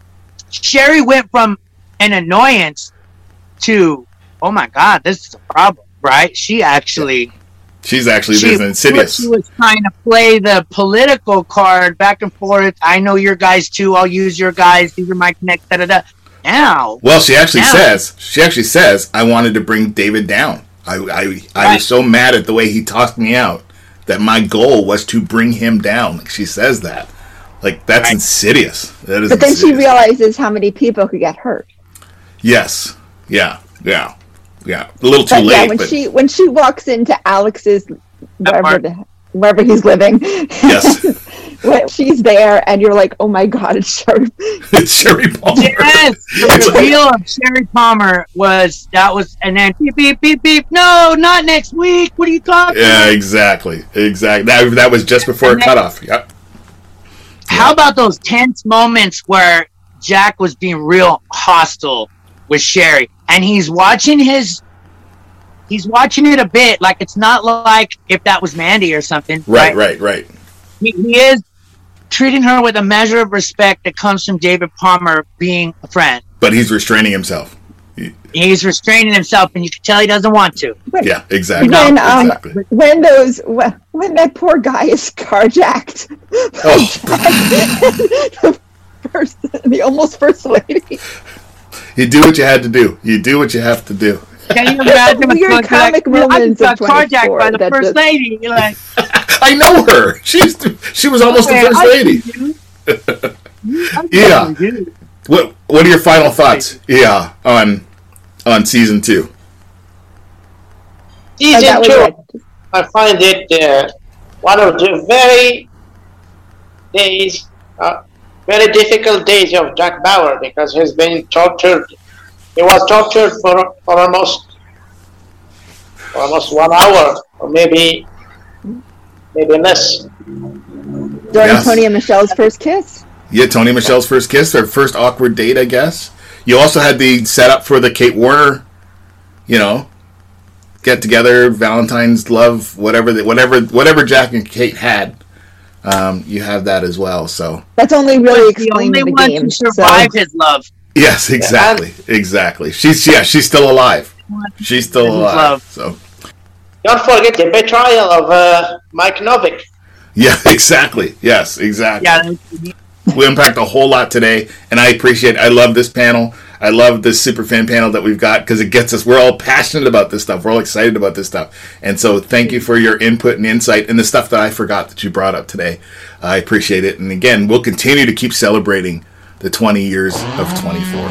Sherry went from an annoyance to, oh my God, this is a problem, right? She actually, She's actually she, this insidious. she was trying to play the political card back and forth. I know your guys too. I'll use your guys. These are my connects. Da da da. Now, Well, she actually now, says, she actually says, I wanted to bring David down. I, I, I Right. was so mad at the way he tossed me out that my goal was to bring him down. Like she says that. Like that's Right. insidious. That is But then she insidious. realizes how many people could get hurt. Yes. Yeah. Yeah. Yeah. A little too But late. yeah, when but she when she walks into Alex's wherever part. the, wherever he's living, yes, when she's there, and you're like, oh my God, it's Sherry. it's Sherry Palmer. yes, the reveal of Sherry Palmer was that was, and then beep beep beep beep. No, not next week. What are you talking? Yeah, about? exactly. Exactly. That, that was just before And then- cutoff. Yep. How about those tense moments where Jack was being real hostile with Sherry, and he's watching his, he's watching it a bit. Like it's not like if that was Mandy or something. Right, right, right. He, he is treating her with a measure of respect that comes from David Palmer being a friend. But he's restraining himself. He- He's restraining himself, and you can tell he doesn't want to. yeah, exactly. When um exactly. when those when, when that poor guy is carjacked, Oh. the first the almost first lady. You do what you had to do. You do what you have to do. Can you imagine? Weird what's going comic on? I moments just of got carjacked twenty-four by the that first just- lady. You're like, I know her. She's she was almost okay, the first I lady. see you. I Yeah. see you. What What are your final thoughts? Yeah, on on season two. Season that was two, it. I find it uh, one of the very days, uh, very difficult days of Jack Bauer because he's been tortured. He was tortured for, for almost for almost one hour, or maybe maybe less. During Yes. Tony and Michelle's first kiss. Yeah, Tony and Michelle's first kiss, their first awkward date, I guess. You also had the setup for the Kate Warner, you know, get together, Valentine's love, whatever, the, whatever, whatever Jack and Kate had. Um, you have that as well. So That's only really The explained only in the one game. to So survive his love. yes, exactly, exactly. She's yeah, she's still alive. She's still His alive. love. So Don't forget the betrayal of uh, Mike Novick. yeah, exactly. Yes, exactly. Yeah, We unpacked a whole lot today, and I appreciate it. I love this panel. I love this super fan panel that we've got because it gets us. We're all passionate about this stuff. We're all excited about this stuff. And so thank you for your input and insight and the stuff that I forgot that you brought up today. I appreciate it. And again, we'll continue to keep celebrating the twenty years of twenty-four.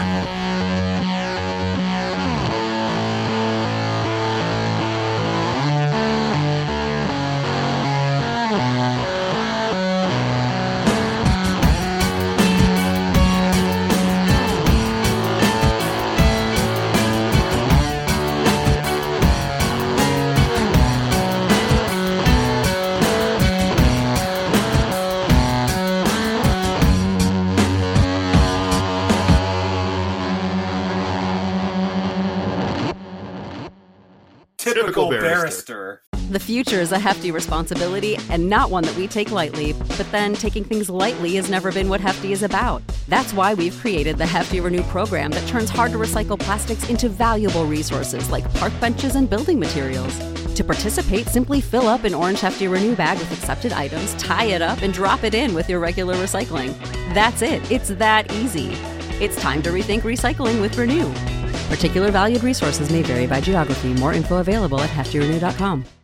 Typical barrister. The future is a hefty responsibility and not one that we take lightly, but then taking things lightly has never been what Hefty is about. That's why we've created the Hefty Renew program that turns hard to recycle plastics into valuable resources like park benches and building materials. To participate, simply fill up an orange Hefty Renew bag with accepted items, tie it up, and drop it in with your regular recycling. That's it. It's that easy. It's time to rethink recycling with Renew. Particular valued resources may vary by geography. More info available at hefty renew dot com.